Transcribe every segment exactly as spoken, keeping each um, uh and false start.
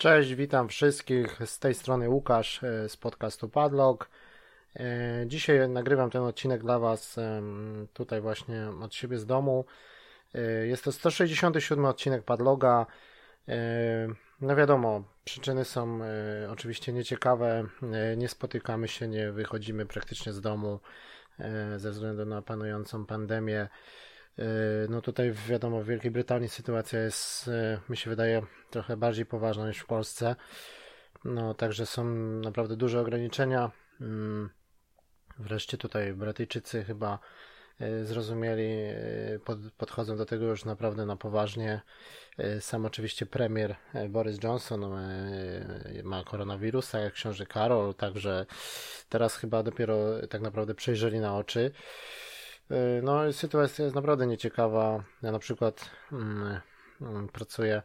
Cześć, witam wszystkich. Z tej strony Łukasz e, z podcastu Padlock. E, Dzisiaj nagrywam ten odcinek dla Was em, tutaj właśnie od siebie z domu. E, Jest to sto sześćdziesiąty siódmy odcinek Padloga. E, No wiadomo, przyczyny są e, oczywiście nieciekawe. E, Nie spotykamy się, nie wychodzimy praktycznie z domu e, ze względu na panującą pandemię. E, No tutaj wiadomo, w Wielkiej Brytanii sytuacja jest, e, mi się wydaje, trochę bardziej poważna niż w Polsce. No, także są naprawdę duże ograniczenia. Mm, Wreszcie tutaj Brytyjczycy chyba e, zrozumieli, e, pod, podchodzą do tego już naprawdę na poważnie. E, Sam oczywiście premier e, Boris Johnson e, ma koronawirusa, jak książę Karol, także teraz chyba dopiero tak naprawdę przejrzeli na oczy. E, No, sytuacja jest naprawdę nieciekawa. Ja na przykład mm, mm, pracuję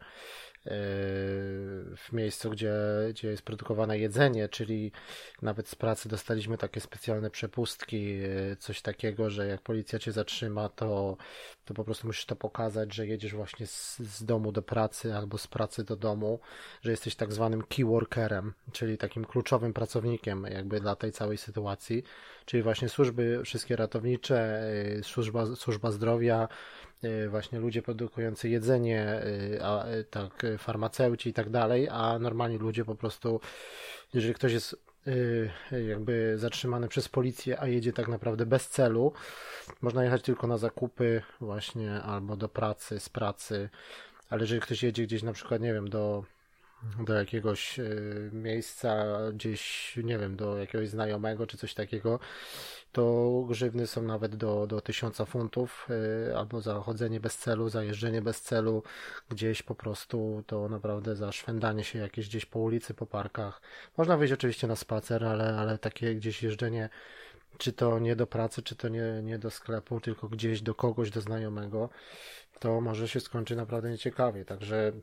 w miejscu, gdzie, gdzie jest produkowane jedzenie, czyli nawet z pracy dostaliśmy takie specjalne przepustki, coś takiego, że jak policja cię zatrzyma, to, to po prostu musisz to pokazać, że jedziesz właśnie z, z domu do pracy albo z pracy do domu, że jesteś tak zwanym key workerem, czyli takim kluczowym pracownikiem jakby dla tej całej sytuacji, czyli właśnie służby wszystkie ratownicze, służba, służba zdrowia, właśnie ludzie produkujący jedzenie, a, tak, farmaceuci i tak dalej, a normalni ludzie po prostu, jeżeli ktoś jest jakby zatrzymany przez policję, a jedzie tak naprawdę bez celu, można jechać tylko na zakupy właśnie albo do pracy, z pracy, ale jeżeli ktoś jedzie gdzieś na przykład, nie wiem, do do jakiegoś y, miejsca, gdzieś, nie wiem, do jakiegoś znajomego czy coś takiego, to grzywny są nawet do, do tysiąca funtów, y, albo za chodzenie bez celu, za jeżdżenie bez celu, gdzieś po prostu to naprawdę za szwendanie się jakieś gdzieś po ulicy, po parkach. Można wyjść oczywiście na spacer, ale, ale takie gdzieś jeżdżenie, czy to nie do pracy, czy to nie, nie do sklepu, tylko gdzieś do kogoś, do znajomego, to może się skończyć naprawdę nieciekawie, także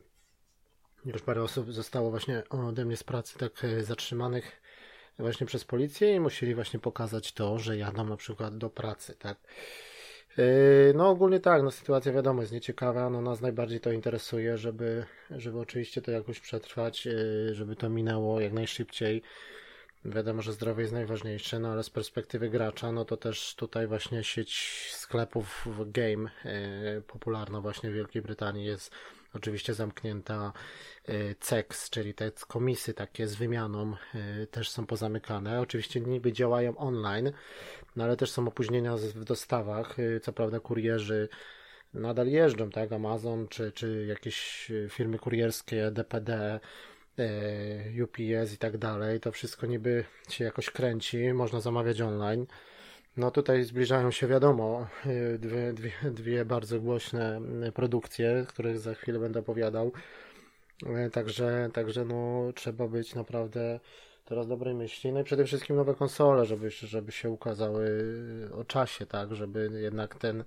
już parę osób zostało właśnie ode mnie z pracy tak e, zatrzymanych właśnie przez policję i musieli właśnie pokazać to, że jadą na przykład do pracy, tak. E, No ogólnie tak, no sytuacja wiadomo jest nieciekawa, no nas najbardziej to interesuje, żeby, żeby oczywiście to jakoś przetrwać, e, żeby to minęło jak najszybciej. Wiadomo, że zdrowie jest najważniejsze, no ale z perspektywy gracza, no to też tutaj właśnie sieć sklepów w game e, popularna właśnie w Wielkiej Brytanii jest oczywiście zamknięta. e, C E X, czyli te komisy takie z wymianą e, też są pozamykane. Oczywiście niby działają online, no ale też są opóźnienia z- w dostawach. E, Co prawda kurierzy nadal jeżdżą, tak? Amazon czy, czy jakieś e, firmy kurierskie, D P D, e, U P S i tak dalej. To wszystko niby się jakoś kręci, można zamawiać online. No tutaj zbliżają się, wiadomo, e, dwie, dwie, dwie bardzo głośne e, produkcje, o których za chwilę będę opowiadał. E, Także, także no, trzeba być naprawdę teraz dobrej myśli. No i przede wszystkim nowe konsole, żeby, żeby się ukazały o czasie, tak, żeby jednak ten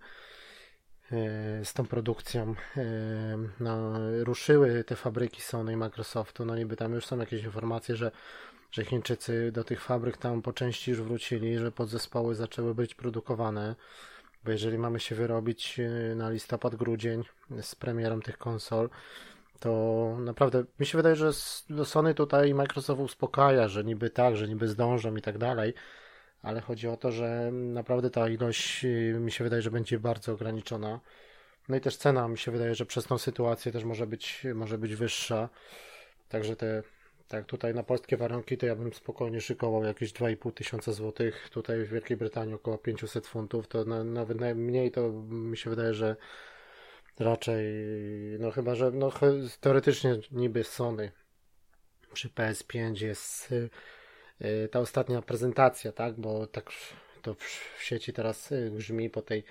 e, z tą produkcją e, no, ruszyły te fabryki Sony i Microsoftu. No niby tam już są jakieś informacje, że, że Chińczycy do tych fabryk tam po części już wrócili, że podzespoły zaczęły być produkowane. Bo jeżeli mamy się wyrobić e, na listopad, grudzień z premierą tych konsol, to naprawdę mi się wydaje, że s- no Sony tutaj Microsoft uspokaja, że niby tak, że niby zdążą i tak dalej, ale chodzi o to, że naprawdę ta ilość y, mi się wydaje, że będzie bardzo ograniczona. No i też cena mi się wydaje, że przez tą sytuację też może być, może być wyższa. Także te, tak tutaj na polskie warunki to ja bym spokojnie szykował jakieś dwa i pół tysiąca złotych. Tutaj w Wielkiej Brytanii około pięćset funtów. To na, nawet najmniej to mi się wydaje, że raczej, no chyba, że no, ch- teoretycznie niby Sony przy P S pięć jest y, y, ta ostatnia prezentacja, tak? Bo tak to w, w sieci teraz y, grzmi po tej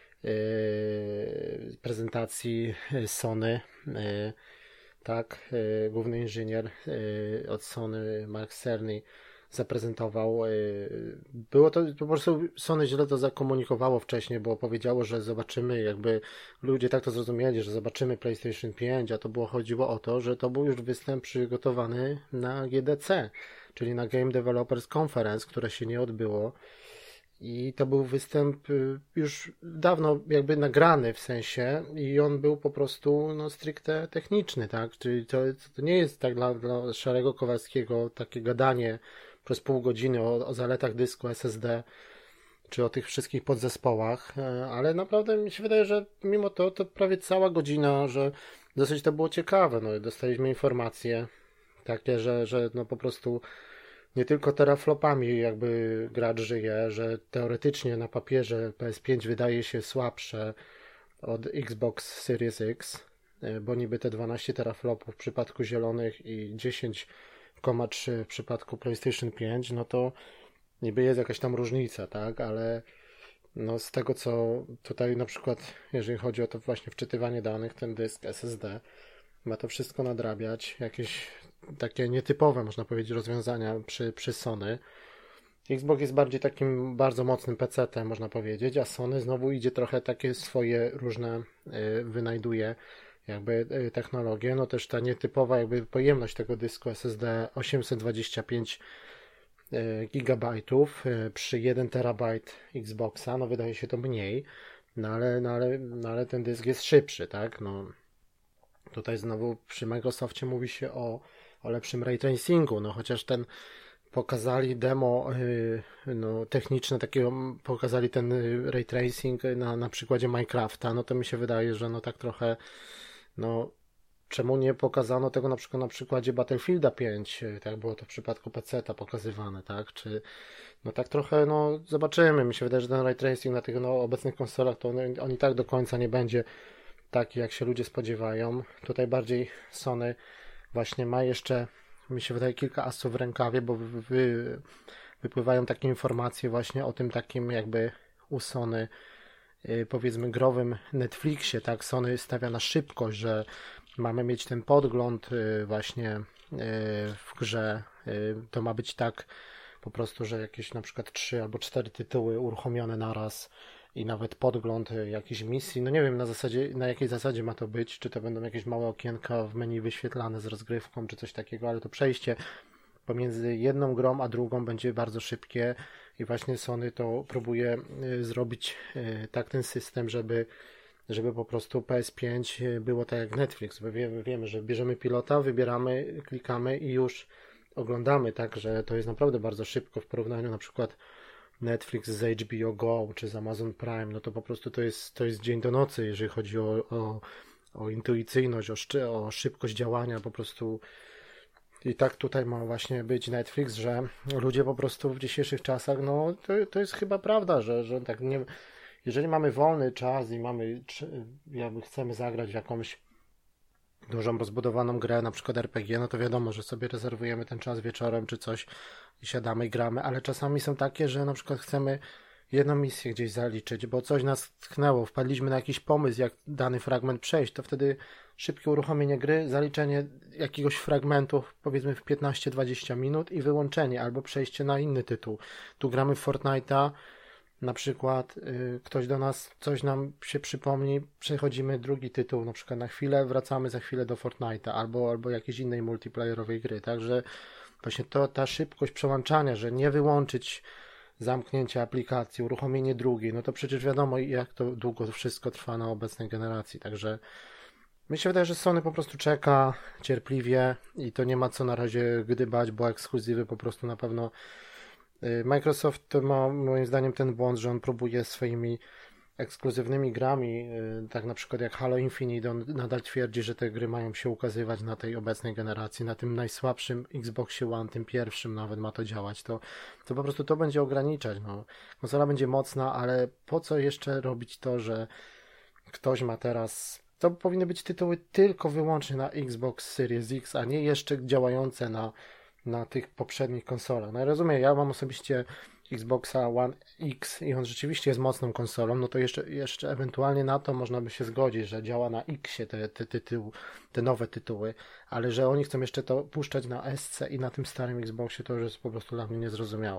y, prezentacji y, Sony, y, tak? Y, Główny inżynier y, od Sony, Mark Cerny, zaprezentował. y, Było to po prostu Sony źle to zakomunikowało wcześniej, bo powiedziało, że zobaczymy, jakby ludzie tak to zrozumieli, że zobaczymy PlayStation pięć, a to było chodziło o to, że to był już występ przygotowany na G D C, czyli na Game Developers Conference, które się nie odbyło. I to był występ już dawno jakby nagrany w sensie i on był po prostu no, stricte techniczny, tak? Czyli to, to nie jest tak dla, dla Szarego Kowalskiego takie gadanie przez pół godziny o, o zaletach dysku S S D czy o tych wszystkich podzespołach, ale naprawdę mi się wydaje, że mimo to to prawie cała godzina, że dosyć to było ciekawe. No, dostaliśmy informacje takie, że, że no po prostu nie tylko teraflopami jakby gracz żyje, że teoretycznie na papierze P S pięć wydaje się słabsze od Xbox Series X, bo niby te dwanaście teraflopów w przypadku zielonych i dziesięć przecinek trzy w przypadku PlayStation pięć, no to niby jest jakaś tam różnica, tak, ale no z tego co tutaj na przykład, jeżeli chodzi o to właśnie wczytywanie danych, ten dysk S S D ma to wszystko nadrabiać, jakieś takie nietypowe, można powiedzieć, rozwiązania przy, przy Sony. Xbox jest bardziej takim bardzo mocnym pecetem, można powiedzieć, a Sony znowu idzie trochę takie swoje różne, y, wynajduje jakby y, technologie, no też ta nietypowa jakby pojemność tego dysku S S D osiemset dwadzieścia pięć gigabajtów przy jeden terabajt Xboxa, no wydaje się to mniej, no ale, no ale, no ale ten dysk jest szybszy, tak, no tutaj znowu przy Microsoftie mówi się o, o lepszym ray tracingu, no chociaż ten pokazali demo yy, no, techniczne takiego, pokazali ten ray tracing na, na przykładzie Minecrafta, no to mi się wydaje, że no tak trochę no czemu nie pokazano tego na przykład na przykładzie Battlefielda pięć, tak było to w przypadku peceta pokazywane, tak, czy no tak trochę, no zobaczymy, mi się wydaje, że ten ray tracing na tych no, obecnych konsolach to on, on i tak do końca nie będzie taki, jak się ludzie spodziewają. Tutaj bardziej Sony właśnie ma jeszcze, mi się wydaje, kilka asów w rękawie, bo wy, wy, wypływają takie informacje właśnie o tym takim jakby u Sony yy, powiedzmy growym Netflixie, tak, Sony stawia na szybkość, że mamy mieć ten podgląd yy, właśnie yy, w grze, yy, to ma być tak po prostu, że jakieś na przykład trzy albo cztery tytuły uruchomione naraz i nawet podgląd jakiejś misji, no nie wiem na zasadzie, na jakiej zasadzie ma to być, czy to będą jakieś małe okienka w menu wyświetlane z rozgrywką, czy coś takiego, ale to przejście pomiędzy jedną grą a drugą będzie bardzo szybkie i właśnie Sony to próbuje zrobić tak ten system, żeby żeby po prostu P S pięć było tak jak Netflix, bo wiemy, wiemy, że bierzemy pilota, wybieramy, klikamy i już oglądamy, tak, że to jest naprawdę bardzo szybko w porównaniu na przykład Netflix z H B O Go czy z Amazon Prime, no to po prostu to jest, to jest dzień do nocy, jeżeli chodzi o, o, o intuicyjność, o, szczy, o szybkość działania, po prostu i tak tutaj ma właśnie być Netflix, że ludzie po prostu w dzisiejszych czasach, no to, to jest chyba prawda, że, że tak nie, jeżeli mamy wolny czas i mamy, jakby chcemy zagrać w jakąś dużą, rozbudowaną grę, na przykład R P G, no to wiadomo, że sobie rezerwujemy ten czas wieczorem czy coś i siadamy i gramy, ale czasami są takie, że na przykład chcemy jedną misję gdzieś zaliczyć, bo coś nas tknęło, wpadliśmy na jakiś pomysł, jak dany fragment przejść, to wtedy szybkie uruchomienie gry, zaliczenie jakiegoś fragmentu, powiedzmy w piętnaście dwadzieścia minut i wyłączenie, albo przejście na inny tytuł. Tu gramy w Fortnite'a, na przykład y, ktoś do nas, coś nam się przypomni, przechodzimy drugi tytuł, na przykład na chwilę, wracamy za chwilę do Fortnite'a albo, albo jakiejś innej multiplayerowej gry, także właśnie to, ta szybkość przełączania, że nie wyłączyć zamknięcia aplikacji, uruchomienie drugiej, no to przecież wiadomo jak to długo to wszystko trwa na obecnej generacji, także mi się wydaje, że Sony po prostu czeka cierpliwie i to nie ma co na razie gdybać, bo ekskluzywy po prostu na pewno Microsoft ma moim zdaniem ten błąd, że on próbuje swoimi ekskluzywnymi grami, tak na przykład jak Halo Infinite, on nadal twierdzi, że te gry mają się ukazywać na tej obecnej generacji, na tym najsłabszym Xboxie One, tym pierwszym nawet ma to działać, to, to po prostu to będzie ograniczać. No. Konsola będzie mocna, ale po co jeszcze robić to, że ktoś ma teraz, to powinny być tytuły tylko wyłącznie na Xbox Series X, a nie jeszcze działające na na tych poprzednich konsolach. No ja rozumiem, ja mam osobiście Xboxa One X i on rzeczywiście jest mocną konsolą, no to jeszcze, jeszcze ewentualnie na to można by się zgodzić, że działa na Xie te, te, tytuł, te nowe tytuły, ale że oni chcą jeszcze to puszczać na S C i na tym starym Xboxie, to już jest po prostu dla mnie niezrozumiałe.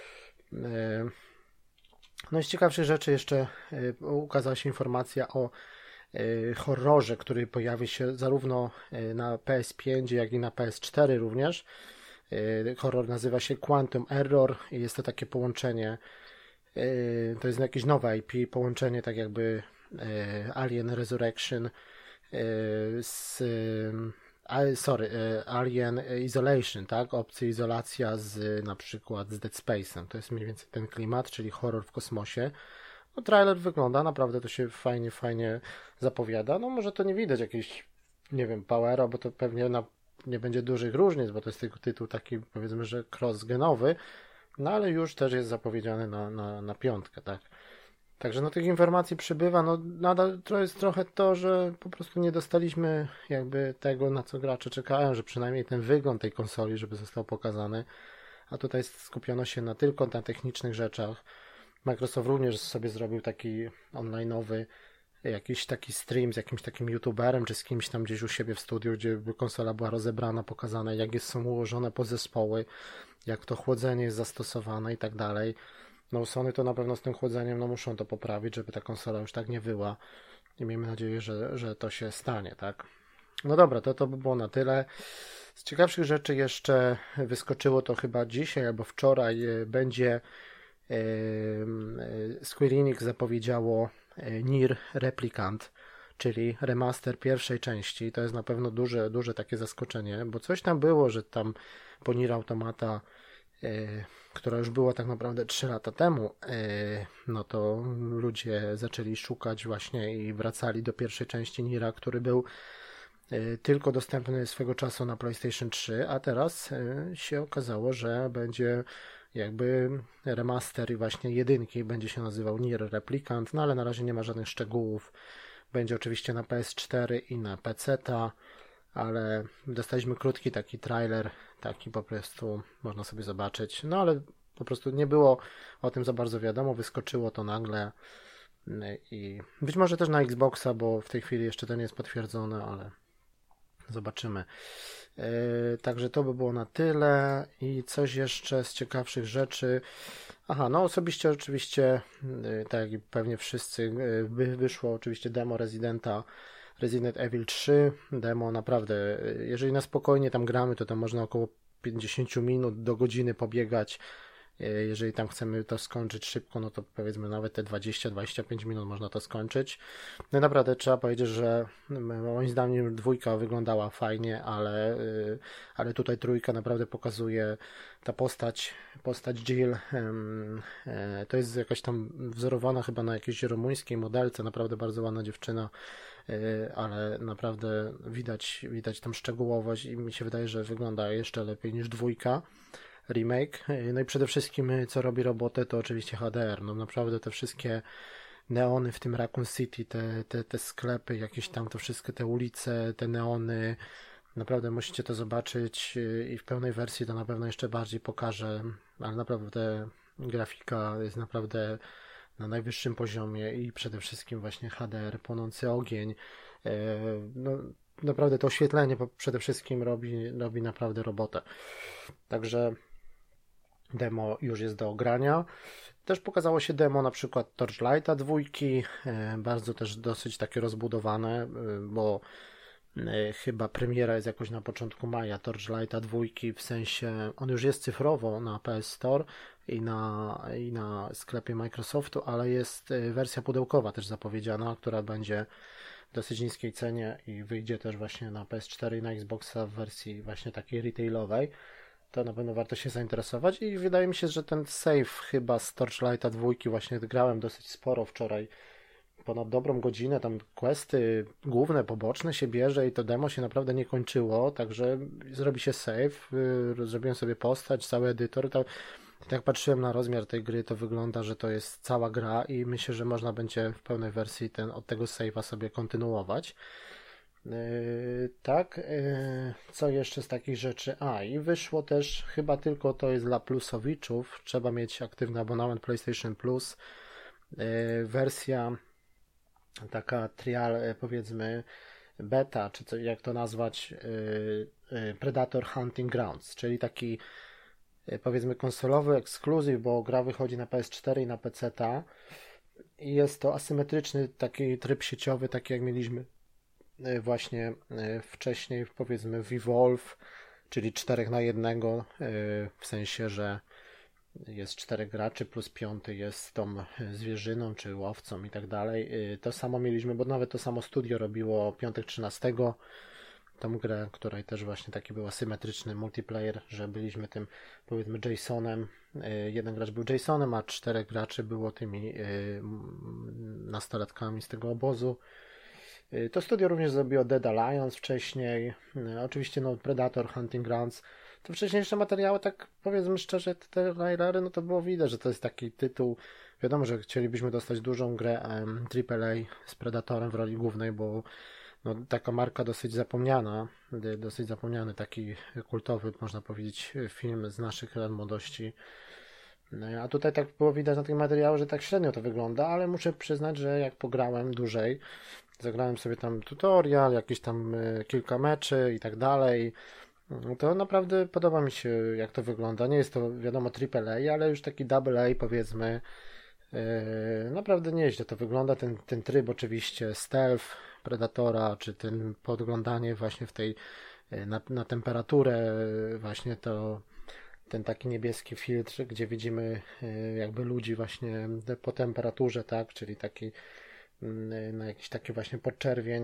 No i z ciekawszych rzeczy jeszcze ukazała się informacja o horrorze, który pojawi się zarówno na P S pięć, jak i na P S cztery również. Horror nazywa się Quantum Error i jest to takie połączenie To jest jakieś nowe I P, połączenie tak jakby Alien Resurrection z sorry, Alien Isolation, tak? Opcja izolacja z na przykład z Dead Space'em. To jest mniej więcej ten klimat, czyli horror w kosmosie. No trailer wygląda, naprawdę to się fajnie, fajnie zapowiada. No może to nie widać jakiejś, nie wiem, powera, bo to pewnie na, nie będzie dużych różnic, bo to jest tylko tytuł taki, powiedzmy, że cross-genowy, no ale już też jest zapowiedziany na, na, na piątkę, tak. Także no tych informacji przybywa, no nadal to jest trochę to, że po prostu nie dostaliśmy jakby tego, na co gracze czekają, że przynajmniej ten wygląd tej konsoli, żeby został pokazany, a tutaj skupiono się na tylko na technicznych rzeczach. Microsoft również sobie zrobił taki online'owy jakiś taki stream z jakimś takim youtuberem, czy z kimś tam gdzieś u siebie w studiu, gdzie konsola była rozebrana, pokazane jak jest, są ułożone podzespoły, jak to chłodzenie jest zastosowane i tak dalej. No Sony to na pewno z tym chłodzeniem no muszą to poprawić, żeby ta konsola już tak nie wyła i miejmy nadzieję, że, że to się stanie, tak? No dobra, to to by było na tyle. Z ciekawszych rzeczy jeszcze wyskoczyło to chyba dzisiaj albo wczoraj, będzie Square Enix zapowiedziało Nier Replicant, czyli remaster pierwszej części. To jest na pewno duże, duże takie zaskoczenie, bo coś tam było, że tam po Nier Automata, która już była tak naprawdę trzy lata temu, no to ludzie zaczęli szukać właśnie i wracali do pierwszej części Niera, który był tylko dostępny swego czasu na PlayStation trzy, a teraz się okazało, że będzie jakby remaster i właśnie jedynki, będzie się nazywał Nier Replicant, no ale na razie nie ma żadnych szczegółów. Będzie oczywiście na P S cztery i na peceta, ale dostaliśmy krótki taki trailer, taki po prostu można sobie zobaczyć, no ale po prostu nie było o tym za bardzo wiadomo, wyskoczyło to nagle i być może też na Xboxa, bo w tej chwili jeszcze to nie jest potwierdzone, ale zobaczymy. Yy, także to by było na tyle i coś jeszcze z ciekawszych rzeczy. Aha, no osobiście oczywiście, yy, tak jak pewnie wszyscy, yy, wyszło oczywiście demo Residenta, Resident Evil trzy, demo naprawdę, yy, jeżeli na spokojnie tam gramy, to tam można około pięćdziesiąt minut do godziny pobiegać. Jeżeli tam chcemy to skończyć szybko, no to powiedzmy nawet te dwadzieścia do dwudziestu pięciu minut można to skończyć. No i naprawdę trzeba powiedzieć, że moim zdaniem dwójka wyglądała fajnie, ale, ale tutaj trójka naprawdę pokazuje ta postać, postać Jill, to jest jakaś tam wzorowana chyba na jakiejś rumuńskiej modelce, naprawdę bardzo ładna dziewczyna, ale naprawdę widać, widać tam szczegółowość i mi się wydaje, że wygląda jeszcze lepiej niż dwójka. Remake. No i przede wszystkim co robi robotę to oczywiście H D R. No naprawdę te wszystkie neony w tym Raccoon City, te, te, te sklepy, jakieś tam to wszystkie te ulice, te neony, naprawdę musicie to zobaczyć i w pełnej wersji to na pewno jeszcze bardziej pokażę, ale naprawdę grafika jest naprawdę na najwyższym poziomie i przede wszystkim właśnie H D R, płonący ogień, no naprawdę to oświetlenie przede wszystkim robi, robi naprawdę robotę. Także demo już jest do ogrania. Też pokazało się demo na przykład Torchlighta dwójki, bardzo też dosyć takie rozbudowane, bo chyba premiera jest jakoś na początku maja Torchlighta dwójki, w sensie on już jest cyfrowo na P S Store i na, i na sklepie Microsoftu, ale jest wersja pudełkowa też zapowiedziana, która będzie w dosyć niskiej cenie i wyjdzie też właśnie na P S cztery i na Xboxa w wersji właśnie takiej retailowej. To na pewno warto się zainteresować i wydaje mi się, że ten save chyba z Torchlighta dwójki właśnie grałem dosyć sporo wczoraj, ponad dobrą godzinę, tam questy główne, poboczne się bierze i to demo się naprawdę nie kończyło, także zrobi się save, zrobiłem sobie postać, cały edytor, to jak patrzyłem na rozmiar tej gry, to wygląda, że to jest cała gra i myślę, że można będzie w pełnej wersji ten, od tego save'a sobie kontynuować. Yy, tak, yy, co jeszcze z takich rzeczy? A, i wyszło też, chyba tylko to jest dla plusowiczów, trzeba mieć aktywny abonament PlayStation Plus, yy, wersja taka trial, powiedzmy beta, czy co, jak to nazwać, yy, yy, Predator Hunting Grounds, czyli taki yy, powiedzmy konsolowy ekskluzyw, bo gra wychodzi na P S cztery i na peceta i jest to asymetryczny taki tryb sieciowy, taki jak mieliśmy właśnie wcześniej, powiedzmy w Evolve, czyli czterech na jednego, w sensie, że jest czterech graczy plus piąty jest tą zwierzyną czy łowcą i tak dalej. To samo mieliśmy, bo nawet to samo studio robiło Piątek trzynastego, tą grę, której też właśnie taki był asymetryczny multiplayer, że byliśmy tym, powiedzmy, Jasonem. Jeden gracz był Jasonem, a czterech graczy było tymi nastolatkami z tego obozu. To studio również zrobiło Dead Alliance wcześniej. Oczywiście no, Predator, Hunting Grounds. To wcześniejsze materiały, tak powiedzmy szczerze, te trailery, no to było widać, że to jest taki tytuł. Wiadomo, że chcielibyśmy dostać dużą grę um, triple A z Predatorem w roli głównej, bo no, taka marka dosyć zapomniana, dosyć zapomniany, taki kultowy, można powiedzieć, film z naszych lat młodości. No, a tutaj tak było widać na tym materiału, że tak średnio to wygląda, ale muszę przyznać, że jak pograłem dłużej, zagrałem sobie tam tutorial, jakieś tam kilka meczy i tak dalej, to naprawdę podoba mi się, jak to wygląda. Nie jest to, wiadomo, triple A, ale już taki double A, powiedzmy. Naprawdę nieźle to wygląda. Ten, ten tryb oczywiście stealth Predatora, czy ten podglądanie właśnie w tej na, na temperaturę, właśnie to ten taki niebieski filtr, gdzie widzimy jakby ludzi właśnie po temperaturze, tak, czyli taki na jakiś taki właśnie podczerwień.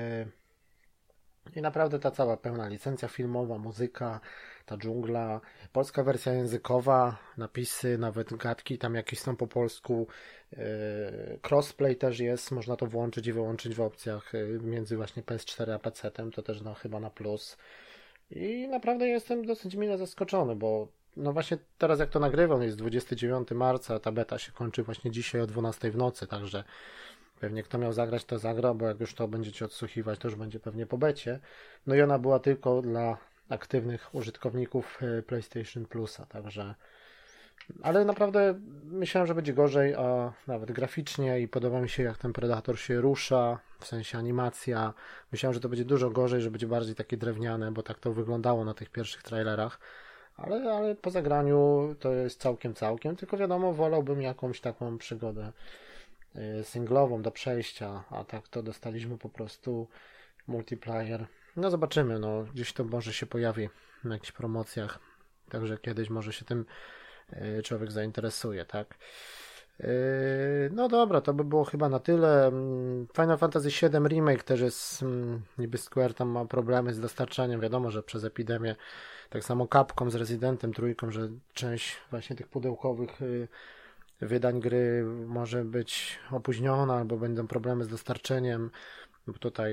I naprawdę ta cała pełna licencja filmowa, muzyka, ta dżungla, polska wersja językowa, napisy, nawet gadki tam jakieś są po polsku, crossplay też jest, można to włączyć i wyłączyć w opcjach między właśnie P S cztery a P C tem, to też no chyba na plus. I naprawdę jestem dosyć mile zaskoczony, bo no właśnie teraz jak to nagrywam, jest dwudziestego dziewiątego marca, a ta beta się kończy właśnie dzisiaj o dwunastej w nocy, także pewnie kto miał zagrać, to zagra, bo jak już to będziecie odsłuchiwać, to już będzie pewnie po becie. No i ona była tylko dla aktywnych użytkowników PlayStation Plusa, także... Ale naprawdę myślałem, że będzie gorzej, a nawet graficznie i podoba mi się, jak ten Predator się rusza, w sensie animacja. Myślałem, że to będzie dużo gorzej, że będzie bardziej takie drewniane, bo tak to wyglądało na tych pierwszych trailerach. Ale, ale po zagraniu to jest całkiem, całkiem, tylko wiadomo, wolałbym jakąś taką przygodę singlową do przejścia, a tak to dostaliśmy po prostu multiplayer. No zobaczymy, no gdzieś to może się pojawi na jakichś promocjach, także kiedyś może się tym człowiek zainteresuje, tak? No dobra, to by było chyba na tyle. Final Fantasy siedem Remake też jest, niby Square tam ma problemy z dostarczaniem, wiadomo, że przez epidemię, tak samo Capcom z Residentem trójką, że część właśnie tych pudełkowych wydań gry może być opóźniona, albo będą problemy z dostarczeniem. Tutaj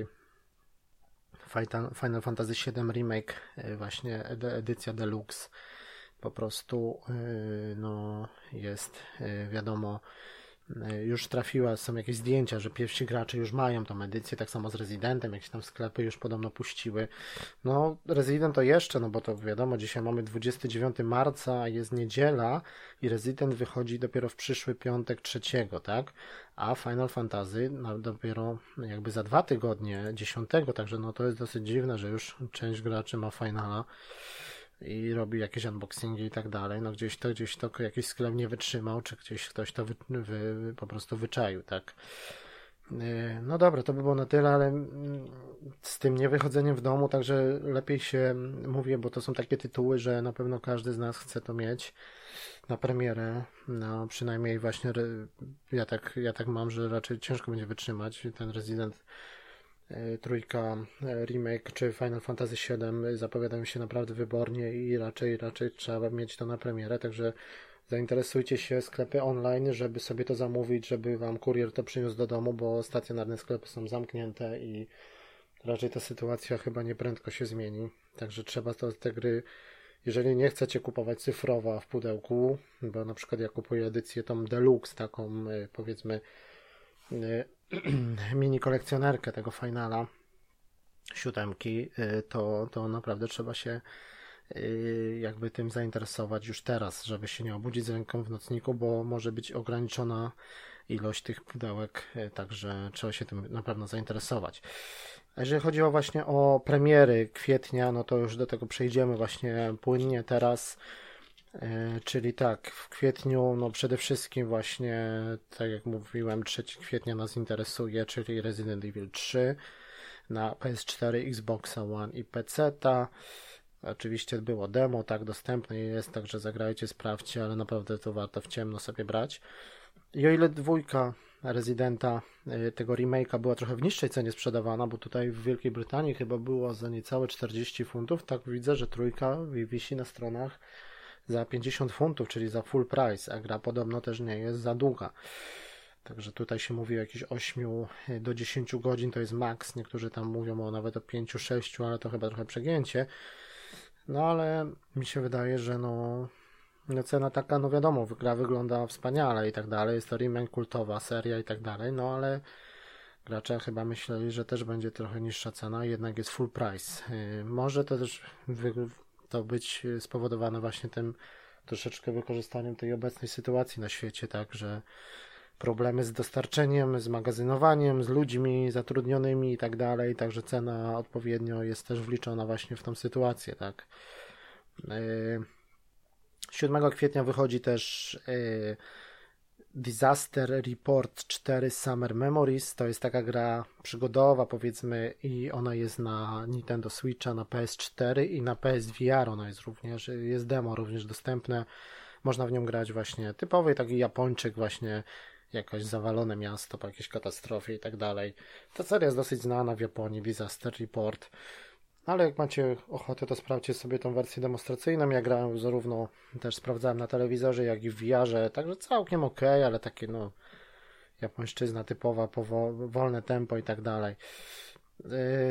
Final Fantasy siedem Remake, właśnie edycja Deluxe, po prostu no, jest, wiadomo, już trafiła, są jakieś zdjęcia, że pierwsi gracze już mają tą edycję, tak samo z Residentem, jakieś tam sklepy już podobno puściły. No, Resident to jeszcze, no bo to wiadomo, dzisiaj mamy dwudziestego dziewiątego marca, jest niedziela i Resident wychodzi dopiero w przyszły piątek trzeciego, tak? A Final Fantasy no, dopiero jakby za dwa tygodnie, dziesiątego, także no to jest dosyć dziwne, że już część graczy ma Finala i robi jakieś unboxingi i tak dalej, no gdzieś to, gdzieś to jakiś sklep nie wytrzymał, czy gdzieś ktoś to wy, wy, po prostu wyczaił, tak. No dobra, to by było na tyle, ale z tym niewychodzeniem w domu, także lepiej się mówię, bo to są takie tytuły, że na pewno każdy z nas chce to mieć na premierę, no przynajmniej właśnie ja tak, ja tak mam, że raczej ciężko będzie wytrzymać ten Resident trójka remake czy Final Fantasy siedem zapowiadają się naprawdę wybornie i raczej raczej trzeba mieć to na premierę, także zainteresujcie się sklepy online, żeby sobie to zamówić, żeby wam kurier to przyniósł do domu, bo stacjonarne sklepy są zamknięte i raczej ta sytuacja chyba nieprędko się zmieni, także trzeba to, te gry, jeżeli nie chcecie kupować cyfrowo w pudełku, bo na przykład ja kupuję edycję tą Deluxe, taką powiedzmy mini kolekcjonerkę tego Finala siódemki, to, to naprawdę trzeba się jakby tym zainteresować już teraz, żeby się nie obudzić z ręką w nocniku, bo może być ograniczona ilość tych pudełek, także trzeba się tym na pewno zainteresować. A jeżeli chodzi o właśnie o premiery kwietnia, no to już do tego przejdziemy właśnie płynnie teraz. Czyli tak, w kwietniu no przede wszystkim właśnie, tak jak mówiłem, trzeciego kwietnia nas interesuje, czyli Resident Evil trzy na P S cztery, Xboxa One i peceta. Oczywiście było demo, tak, dostępne jest, także zagrajcie, sprawdźcie, ale naprawdę to warto w ciemno sobie brać. I o ile dwójka Residenta, tego remake'a była trochę w niższej cenie sprzedawana, bo tutaj w Wielkiej Brytanii chyba było za niecałe czterdzieści funtów, tak widzę, że trójka wisi na stronach za pięćdziesiąt funtów, czyli za full price, a gra podobno też nie jest za długa. Także tutaj się mówi o jakieś osiem do dziesięciu godzin, to jest maks. Niektórzy tam mówią o nawet o pięciu sześciu, ale to chyba trochę przegięcie. No ale mi się wydaje, że no, no cena taka, no wiadomo, gra wygląda wspaniale i tak dalej. Jest to remake, kultowa seria i tak dalej, no ale gracze chyba myśleli, że też będzie trochę niższa cena, jednak jest full price. Yy, może to też wy, to być spowodowane właśnie tym troszeczkę wykorzystaniem tej obecnej sytuacji na świecie, tak, że problemy z dostarczeniem, z magazynowaniem, z ludźmi zatrudnionymi i tak dalej, także cena odpowiednio jest też wliczona właśnie w tą sytuację, tak. siódmego kwietnia wychodzi też Disaster Report cztery Summer Memories, to jest taka gra przygodowa, powiedzmy, i ona jest na Nintendo Switcha, na P S cztery i na P S V R, ona jest również, jest demo również dostępne, można w nią grać właśnie typowy taki Japończyk, właśnie jakaś zawalone miasto po jakiejś katastrofie i tak dalej. Ta seria jest dosyć znana w Japonii, Disaster Report, ale jak macie ochotę, to sprawdźcie sobie tą wersję demonstracyjną. Ja grałem zarówno, też sprawdzałem na telewizorze, jak i w V R-ze, także całkiem ok, ale takie no japońszczyzna typowa, powo- wolne tempo i tak dalej. Yy,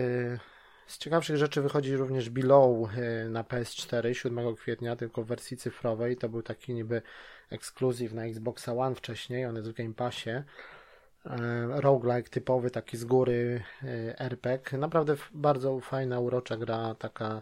z ciekawszych rzeczy wychodzi również Below yy, na P S cztery siódmego kwietnia, tylko w wersji cyfrowej. To był taki niby ekskluzyw na Xboxa One wcześniej, on jest w Game Passie. Roguelike typowy, taki z góry R P G. Naprawdę bardzo fajna, urocza gra, taka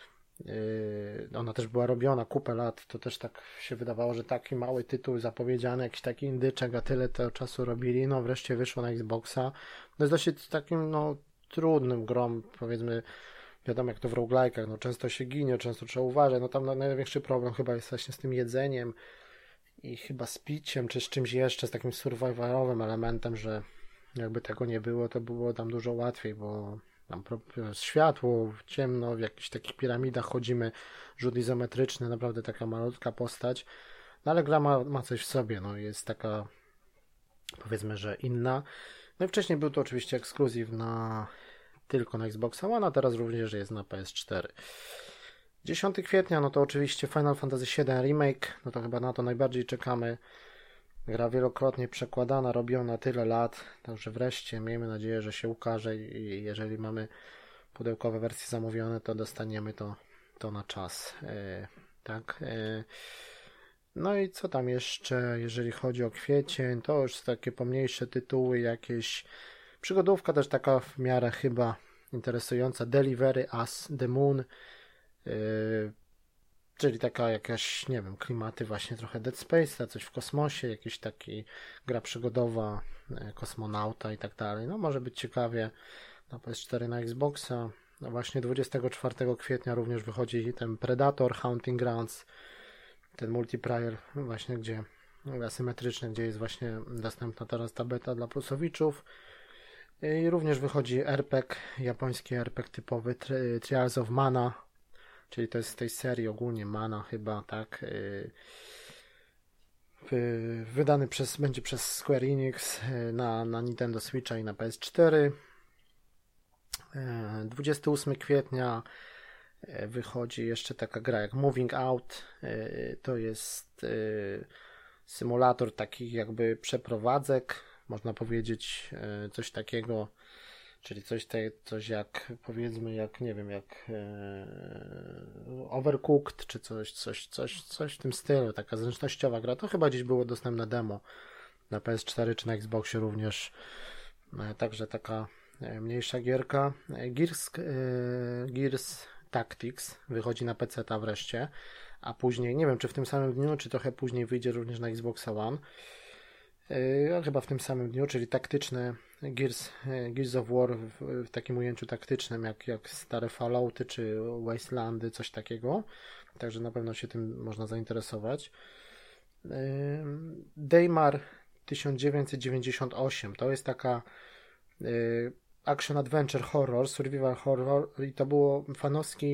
ona też była robiona kupę lat, to też tak się wydawało, że taki mały tytuł zapowiedziany, jakiś taki indyczek, a tyle tego czasu robili, no wreszcie wyszło na Xboxa. No jest dosyć takim, no trudnym grom, powiedzmy, wiadomo jak to w roguelike'ach, no często się ginie, często trzeba uważać, no tam największy problem chyba jest właśnie z tym jedzeniem i chyba z piciem, czy z czymś jeszcze, z takim survivalowym elementem, że jakby tego nie było, to było tam dużo łatwiej, bo tam światło, ciemno, w jakichś takich piramidach chodzimy, rzut izometryczny, naprawdę taka malutka postać, no ale gra ma, ma coś w sobie, no jest taka, powiedzmy, że inna. No i wcześniej był to oczywiście ekskluzyw na tylko na Xbox One, a teraz również jest na P S cztery. dziesiątego kwietnia, no to oczywiście Final Fantasy siedem Remake, no to chyba na to najbardziej czekamy. Gra wielokrotnie przekładana, robiona tyle lat, także wreszcie miejmy nadzieję, że się ukaże i jeżeli mamy pudełkowe wersje zamówione, to dostaniemy to, to na czas. Yy, tak. Yy. No i co tam jeszcze, jeżeli chodzi o kwiecień, to już takie pomniejsze tytuły, jakieś przygodówka też taka w miarę chyba interesująca, Delivery Us the Moon, yy, czyli taka jakaś, nie wiem, klimaty właśnie trochę Dead Space'a, coś w kosmosie, jakiś taki gra przygodowa, yy, kosmonauta i tak dalej. No może być ciekawie na P S cztery, na Xboxa. No właśnie dwudziestego czwartego kwietnia również wychodzi ten Predator Hunting Grounds, ten multiplayer właśnie, gdzie asymetryczny, gdzie jest właśnie dostępna teraz ta beta dla plusowiczów. I również wychodzi R P G, japoński R P G typowy Trials of Mana, czyli to jest z tej serii ogólnie Mana chyba, tak, wydany przez, będzie przez Square Enix na, na Nintendo Switcha i na P S cztery. dwudziestego ósmego kwietnia wychodzi jeszcze taka gra jak Moving Out, to jest symulator takich jakby przeprowadzek, można powiedzieć, coś takiego, czyli coś, te, coś jak, powiedzmy, jak, nie wiem, jak e, Overcooked, czy coś, coś, coś, coś w tym stylu, taka zręcznościowa gra, to chyba gdzieś było dostępne demo na P S cztery, czy na Xboxie również, e, także taka e, mniejsza gierka. E, Gears, e, Gears Tactics wychodzi na P C ta wreszcie, a później, nie wiem, czy w tym samym dniu, czy trochę później wyjdzie również na Xboxa One. Yy, chyba w tym samym dniu, czyli taktyczne Gears, Gears of War w, w takim ujęciu taktycznym, jak, jak stare Fallouty czy Wastelandy, coś takiego. Także na pewno się tym można zainteresować. Yy, Daymar tysiąc dziewięćset dziewięćdziesiąt osiem to jest taka yy, action adventure horror, survival horror i to było fanowski,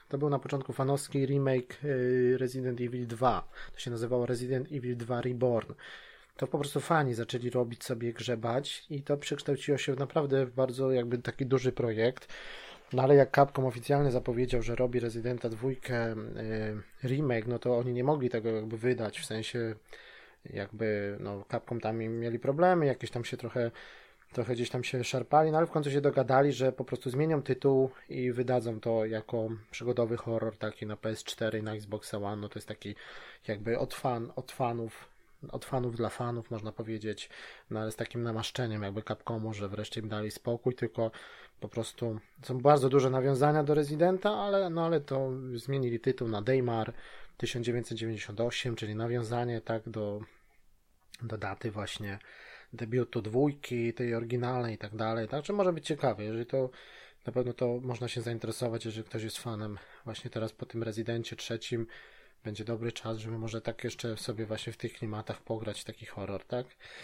to był na początku fanowski remake Resident Evil dwa. To się nazywało Resident Evil dwa Reborn. To po prostu fani zaczęli robić sobie, grzebać i to przekształciło się w naprawdę bardzo jakby taki duży projekt. No ale jak Capcom oficjalnie zapowiedział, że robi Residenta dwójkę remake, no to oni nie mogli tego jakby wydać, w sensie jakby no Capcom tam mieli problemy, jakieś tam się trochę trochę gdzieś tam się szarpali, no ale w końcu się dogadali, że po prostu zmienią tytuł i wydadzą to jako przygodowy horror taki na P S cztery i na Xbox One. No to jest taki jakby od fan, od fanów od fanów dla fanów, można powiedzieć, no ale z takim namaszczeniem jakby Capcomu, że wreszcie im dali spokój, tylko po prostu są bardzo duże nawiązania do Residenta, ale, no ale to zmienili tytuł na Daymar tysiąc dziewięćset dziewięćdziesiąt osiem, czyli nawiązanie tak do, do daty właśnie debiutu dwójki, tej oryginalnej i tak dalej, także może być ciekawe, jeżeli to na pewno to można się zainteresować, jeżeli ktoś jest fanem właśnie teraz po tym Residencie trzecim, będzie dobry czas, żeby może tak jeszcze sobie właśnie w tych klimatach pograć taki horror, tak?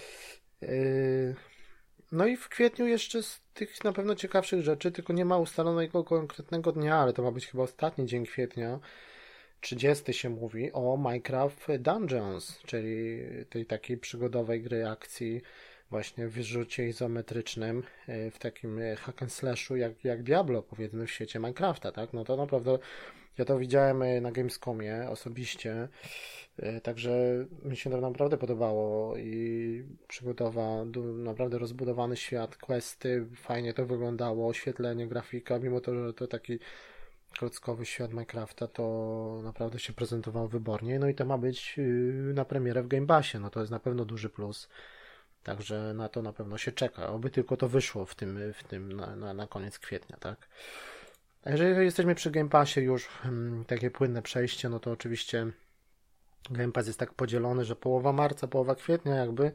Yy... No i w kwietniu jeszcze z tych na pewno ciekawszych rzeczy, tylko nie ma ustalonego konkretnego dnia, ale to ma być chyba ostatni dzień kwietnia, trzydziesty się mówi o Minecraft Dungeons, czyli tej takiej przygodowej gry akcji właśnie w rzucie izometrycznym, w takim hack and slashu jak, jak Diablo, powiedzmy, w świecie Minecrafta, tak? No to naprawdę ja to widziałem na Gamescomie osobiście, także mi się to naprawdę podobało i przygodowa, naprawdę rozbudowany świat, questy, fajnie to wyglądało, oświetlenie, grafika, mimo to, że to taki klockowy świat Minecrafta, to naprawdę się prezentował wybornie, no i to ma być na premierę w Game Passie, no to jest na pewno duży plus, także na to na pewno się czeka, oby tylko to wyszło w tym, w tym na, na, na koniec kwietnia, tak? A jeżeli jesteśmy przy Game Passie już, hmm, takie płynne przejście, no to oczywiście Game Pass jest tak podzielony, że połowa marca, połowa kwietnia jakby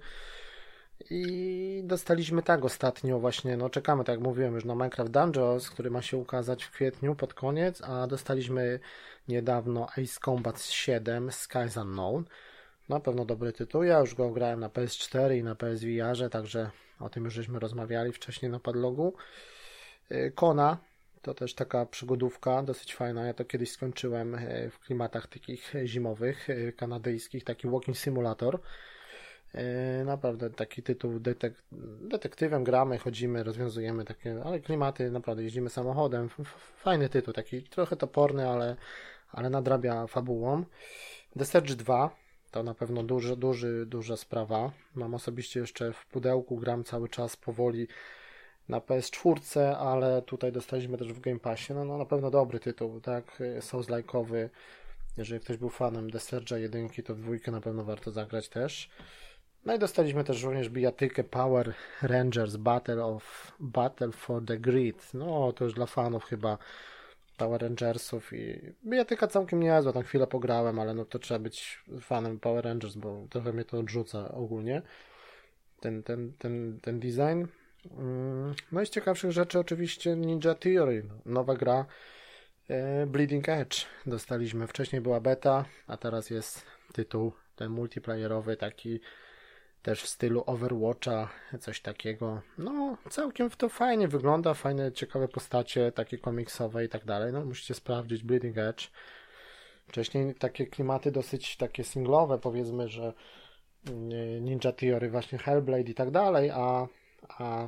i dostaliśmy tak ostatnio właśnie, no czekamy, tak jak mówiłem już na Minecraft Dungeons, który ma się ukazać w kwietniu pod koniec, a dostaliśmy niedawno Ace Combat siedem Skies Unknown. Na pewno dobry tytuł, ja już go grałem na P S cztery i na P S V R-ze, także o tym już żeśmy rozmawiali wcześniej na Padlogu. Kona to też taka przygodówka, dosyć fajna, ja to kiedyś skończyłem w klimatach takich zimowych, kanadyjskich, taki walking simulator. Naprawdę taki tytuł detek- detektywem gramy, chodzimy, rozwiązujemy takie, ale klimaty, naprawdę jeździmy samochodem, fajny tytuł, taki trochę toporny, ale, ale nadrabia fabułą. The Surge dwa to na pewno duży, duży, duża sprawa. Mam osobiście jeszcze w pudełku, gram cały czas powoli na P S cztery, ale tutaj dostaliśmy też w Game Passie, no, no na pewno dobry tytuł, tak, Souls-like'owy. Jeżeli ktoś był fanem The Surge'a jedynki, to w dwójkę na pewno warto zagrać też. No i dostaliśmy też również bijatykę Power Rangers Battle of Battle for the Grid. No to już dla fanów chyba Power Rangersów i bijatyka całkiem niezła, tam chwilę pograłem, ale no to trzeba być fanem Power Rangers, bo trochę mnie to odrzuca ogólnie ten, ten, ten, ten design. No i z ciekawszych rzeczy oczywiście Ninja Theory, nowa gra Bleeding Edge. Dostaliśmy, wcześniej była beta, a teraz jest tytuł ten multiplayerowy, taki też w stylu Overwatcha, coś takiego. No, całkiem to fajnie wygląda, fajne, ciekawe postacie, takie komiksowe i tak dalej. No, musicie sprawdzić Bleeding Edge. Wcześniej takie klimaty dosyć takie singlowe, powiedzmy, że Ninja Theory, właśnie Hellblade i tak dalej, a, a,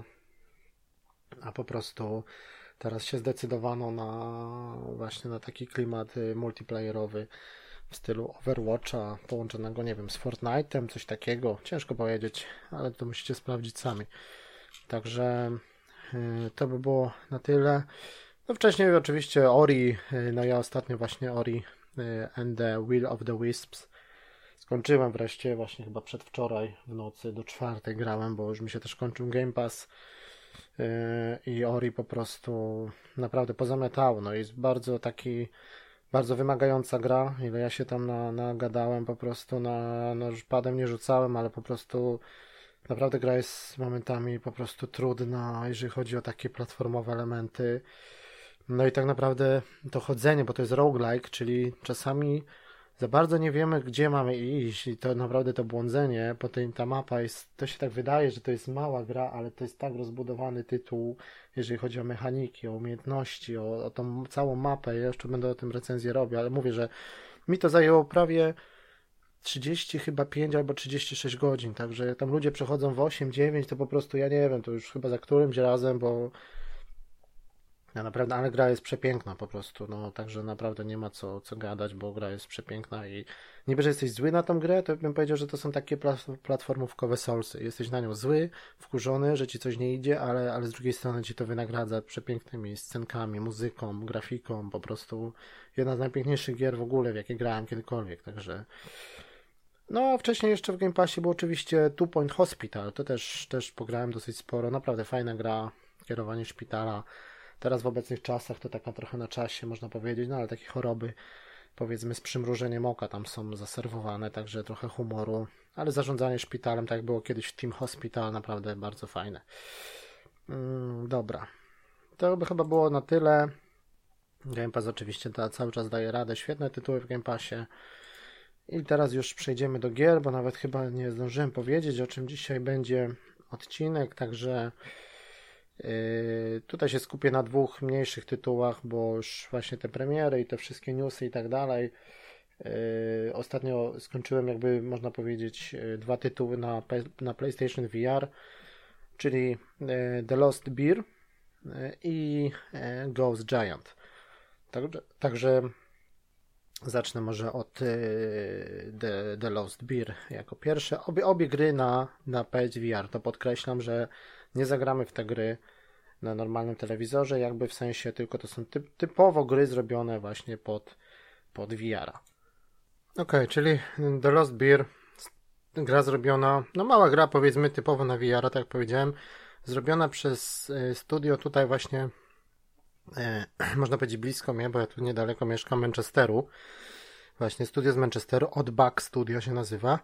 a po prostu teraz się zdecydowano na właśnie na taki klimat multiplayerowy w stylu Overwatcha, połączonego, nie wiem, z Fortnite'em, coś takiego. Ciężko powiedzieć, ale to musicie sprawdzić sami. Także yy, to by było na tyle. No wcześniej oczywiście Ori, yy, no ja ostatnio właśnie Ori yy, and the Will of the Wisps skończyłem wreszcie, właśnie chyba przedwczoraj w nocy do czwartej grałem, bo już mi się też kończył Game Pass yy, i Ori po prostu naprawdę pozamiatało. No jest bardzo taki bardzo wymagająca gra, ile ja się tam na, nagadałem, po prostu na, no już padem nie rzucałem, ale po prostu naprawdę gra jest momentami po prostu trudna, jeżeli chodzi o takie platformowe elementy. No i tak naprawdę to chodzenie, bo to jest roguelike, czyli czasami za bardzo nie wiemy, gdzie mamy iść i to naprawdę to błądzenie, po tej ta mapa jest, to się tak wydaje, że to jest mała gra, ale to jest tak rozbudowany tytuł, jeżeli chodzi o mechaniki, o umiejętności, o, o tą całą mapę. Ja jeszcze będę o tym recenzję robił, ale mówię, że mi to zajęło prawie trzydzieści chyba pięć albo trzydzieści sześć godzin, także jak tam ludzie przechodzą w osiem dziewięć, to po prostu ja nie wiem, to już chyba za którymś razem, bo ja naprawdę, ale gra jest przepiękna po prostu, no także naprawdę nie ma co, co gadać, bo gra jest przepiękna i niby, że jesteś zły na tą grę, to bym powiedział, że to są takie platformówkowe Soulsy. Jesteś na nią zły, wkurzony, że ci coś nie idzie, ale, ale z drugiej strony ci to wynagradza przepięknymi scenkami, muzyką, grafiką, po prostu jedna z najpiękniejszych gier w ogóle, w jakie grałem kiedykolwiek, także no, a wcześniej jeszcze w Game Passie był oczywiście Two Point Hospital, to też, też pograłem dosyć sporo, naprawdę fajna gra, kierowanie szpitala. Teraz w obecnych czasach to taka trochę na czasie, można powiedzieć, no ale takie choroby, powiedzmy z przymrużeniem oka tam są zaserwowane, także trochę humoru, ale zarządzanie szpitalem, tak jak było kiedyś w Team Hospital, naprawdę bardzo fajne. Mm, dobra, to by chyba było na tyle. Game Pass oczywiście da, cały czas daje radę, świetne tytuły w Game Passie. I teraz już przejdziemy do gier, bo nawet chyba nie zdążyłem powiedzieć, o czym dzisiaj będzie odcinek, także Yy, tutaj się skupię na dwóch mniejszych tytułach, bo już właśnie te premiery i te wszystkie newsy i tak dalej. Yy, ostatnio skończyłem, jakby można powiedzieć, yy, dwa tytuły na, na PlayStation V R, czyli yy, The Lost Beer yy, i yy, Ghost Giant. Także, także zacznę może od yy, The, The Lost Beer jako pierwsze. Obie, obie gry na, na P S V R, to podkreślam, że nie zagramy w te gry na normalnym telewizorze, jakby w sensie tylko to są typ, typowo gry zrobione właśnie pod, pod V R-a. Ok, czyli The Lost Beer, gra zrobiona, no mała gra powiedzmy typowo na V R-a, tak jak powiedziałem, zrobiona przez studio tutaj właśnie, e, można powiedzieć blisko mnie, bo ja tu niedaleko mieszkam, Manchesteru. Właśnie studio z Manchesteru, Oddback Studio się nazywa.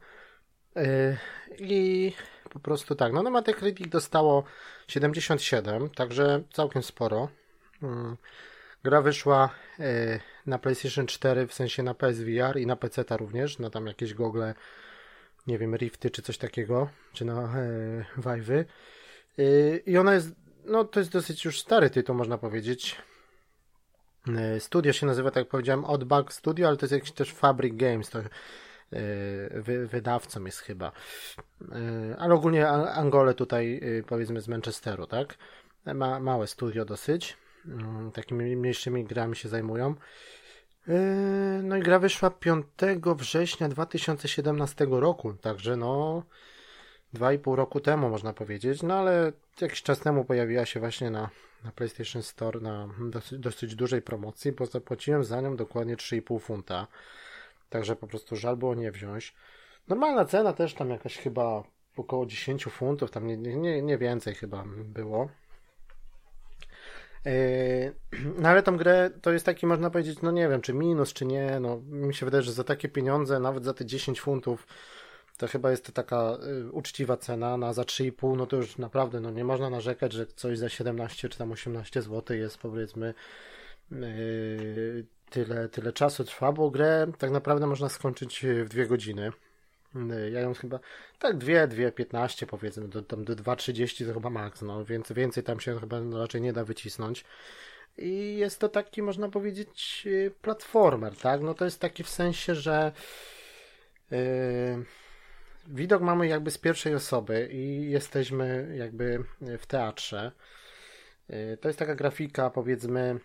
I po prostu tak, no na Metacritic dostało siedemdziesiąt siedem, także całkiem sporo. Gra wyszła na PlayStation cztery, w sensie na P S V R i na P C ta również, na tam jakieś gogle, nie wiem, Rifty czy coś takiego, czy na Vive'y. I ona jest, no to jest dosyć już stary tytuł, można powiedzieć. Studio się nazywa, tak jak powiedziałem, Oddback Studio, ale to jest jakiś też Fabric Games, to Wy, wydawcą jest chyba, ale ogólnie Angole tutaj powiedzmy z Manchesteru, tak? Ma, małe studio dosyć, takimi mniejszymi grami się zajmują. No i gra wyszła piątego września dwa tysiące siedemnastego roku, także no dwa i pół roku temu można powiedzieć, no ale jakiś czas temu pojawiła się właśnie na, na PlayStation Store na dosyć, dosyć dużej promocji, bo zapłaciłem za nią dokładnie trzy i pół funta. Także po prostu żal było nie wziąć. Normalna cena też tam jakaś chyba około dziesięć funtów, tam nie, nie, nie więcej chyba było. Yy, no ale tą grę to jest taki, można powiedzieć, no nie wiem, czy minus, czy nie. No mi się wydaje, że za takie pieniądze, nawet za te dziesięć funtów, to chyba jest to taka y, uczciwa cena. Na za trzy i pół, no to już naprawdę no nie można narzekać, że coś za siedemnaście czy tam osiemnaście złotych jest powiedzmy yy, Tyle, tyle czasu trwa, bo grę tak naprawdę można skończyć w dwie godziny. Ja ją chyba, tak dwie, dwie piętnaście powiedzmy, do, tam do dwa trzydzieści to chyba maks, no więc więcej tam się chyba raczej nie da wycisnąć. I jest to taki, można powiedzieć, platformer, tak? No to jest taki w sensie, że yy, widok mamy jakby z pierwszej osoby i jesteśmy jakby w teatrze. Yy, to jest taka grafika, powiedzmy,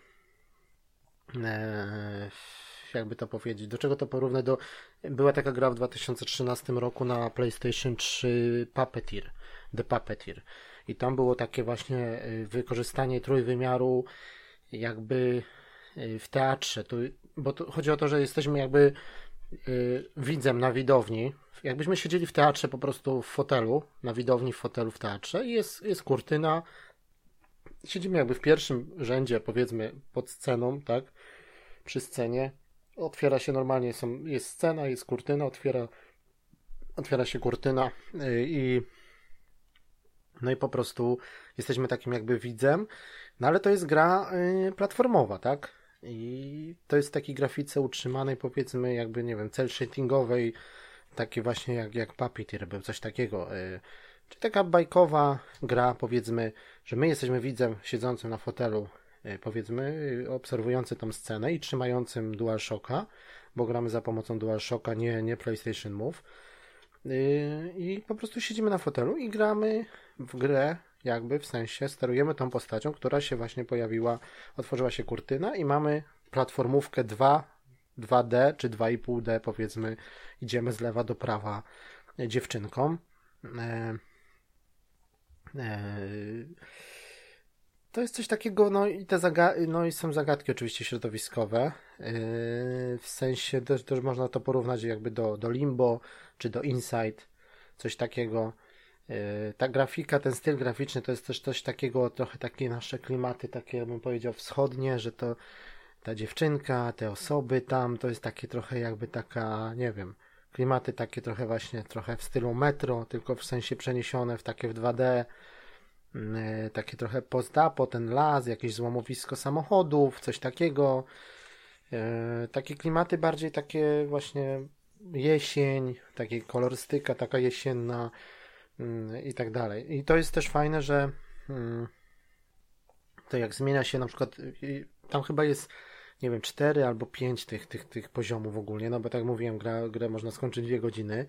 jakby to powiedzieć, do czego to porównać, do była taka gra w dwa tysiące trzynastym roku na PlayStation trzy, Puppeteer, The Puppeteer, i tam było takie właśnie wykorzystanie trójwymiaru jakby w teatrze, tu, bo tu chodzi o to, że jesteśmy jakby widzem na widowni, jakbyśmy siedzieli w teatrze po prostu w fotelu, na widowni w fotelu w teatrze i jest, jest kurtyna, siedzimy jakby w pierwszym rzędzie, powiedzmy, pod sceną, tak? Przy scenie. Otwiera się normalnie, są, jest scena, jest kurtyna, otwiera, otwiera się kurtyna i no i po prostu jesteśmy takim jakby widzem. No ale to jest gra y, platformowa, tak? I to jest w takiej grafice utrzymanej, powiedzmy, jakby, nie wiem, cel shadingowej, takie właśnie jak, jak Puppeteer był, coś takiego. Y, Czyli taka bajkowa gra, powiedzmy, że my jesteśmy widzem siedzącym na fotelu, y, powiedzmy, y, obserwujący tą scenę i trzymającym DualShocka, bo gramy za pomocą DualShocka, nie, nie PlayStation Move. Y, I po prostu siedzimy na fotelu i gramy w grę, jakby w sensie sterujemy tą postacią, która się właśnie pojawiła, otworzyła się kurtyna i mamy platformówkę dwa, dwa D czy dwa i pół D, powiedzmy, idziemy z lewa do prawa dziewczynką. E, e, to jest coś takiego, no i te zaga- no i są zagadki oczywiście środowiskowe, e, w sensie też, też można to porównać jakby do, do Limbo czy do Inside, coś takiego. Ta grafika, ten styl graficzny to jest też coś takiego, trochę takie nasze klimaty, takie bym powiedział wschodnie, że to ta dziewczynka, te osoby tam, to jest takie trochę jakby taka, nie wiem, klimaty takie trochę właśnie, trochę w stylu Metro, tylko w sensie przeniesione w takie w dwa D, takie trochę post-apo, ten las, jakieś złomowisko samochodów, coś takiego, takie klimaty bardziej takie właśnie jesień, takie kolorystyka taka jesienna, i tak dalej. I to jest też fajne, że to jak zmienia się na przykład, tam chyba jest, nie wiem, cztery albo pięć tych, tych, tych poziomów ogólnie, no bo tak jak mówiłem, gra, grę można skończyć dwie godziny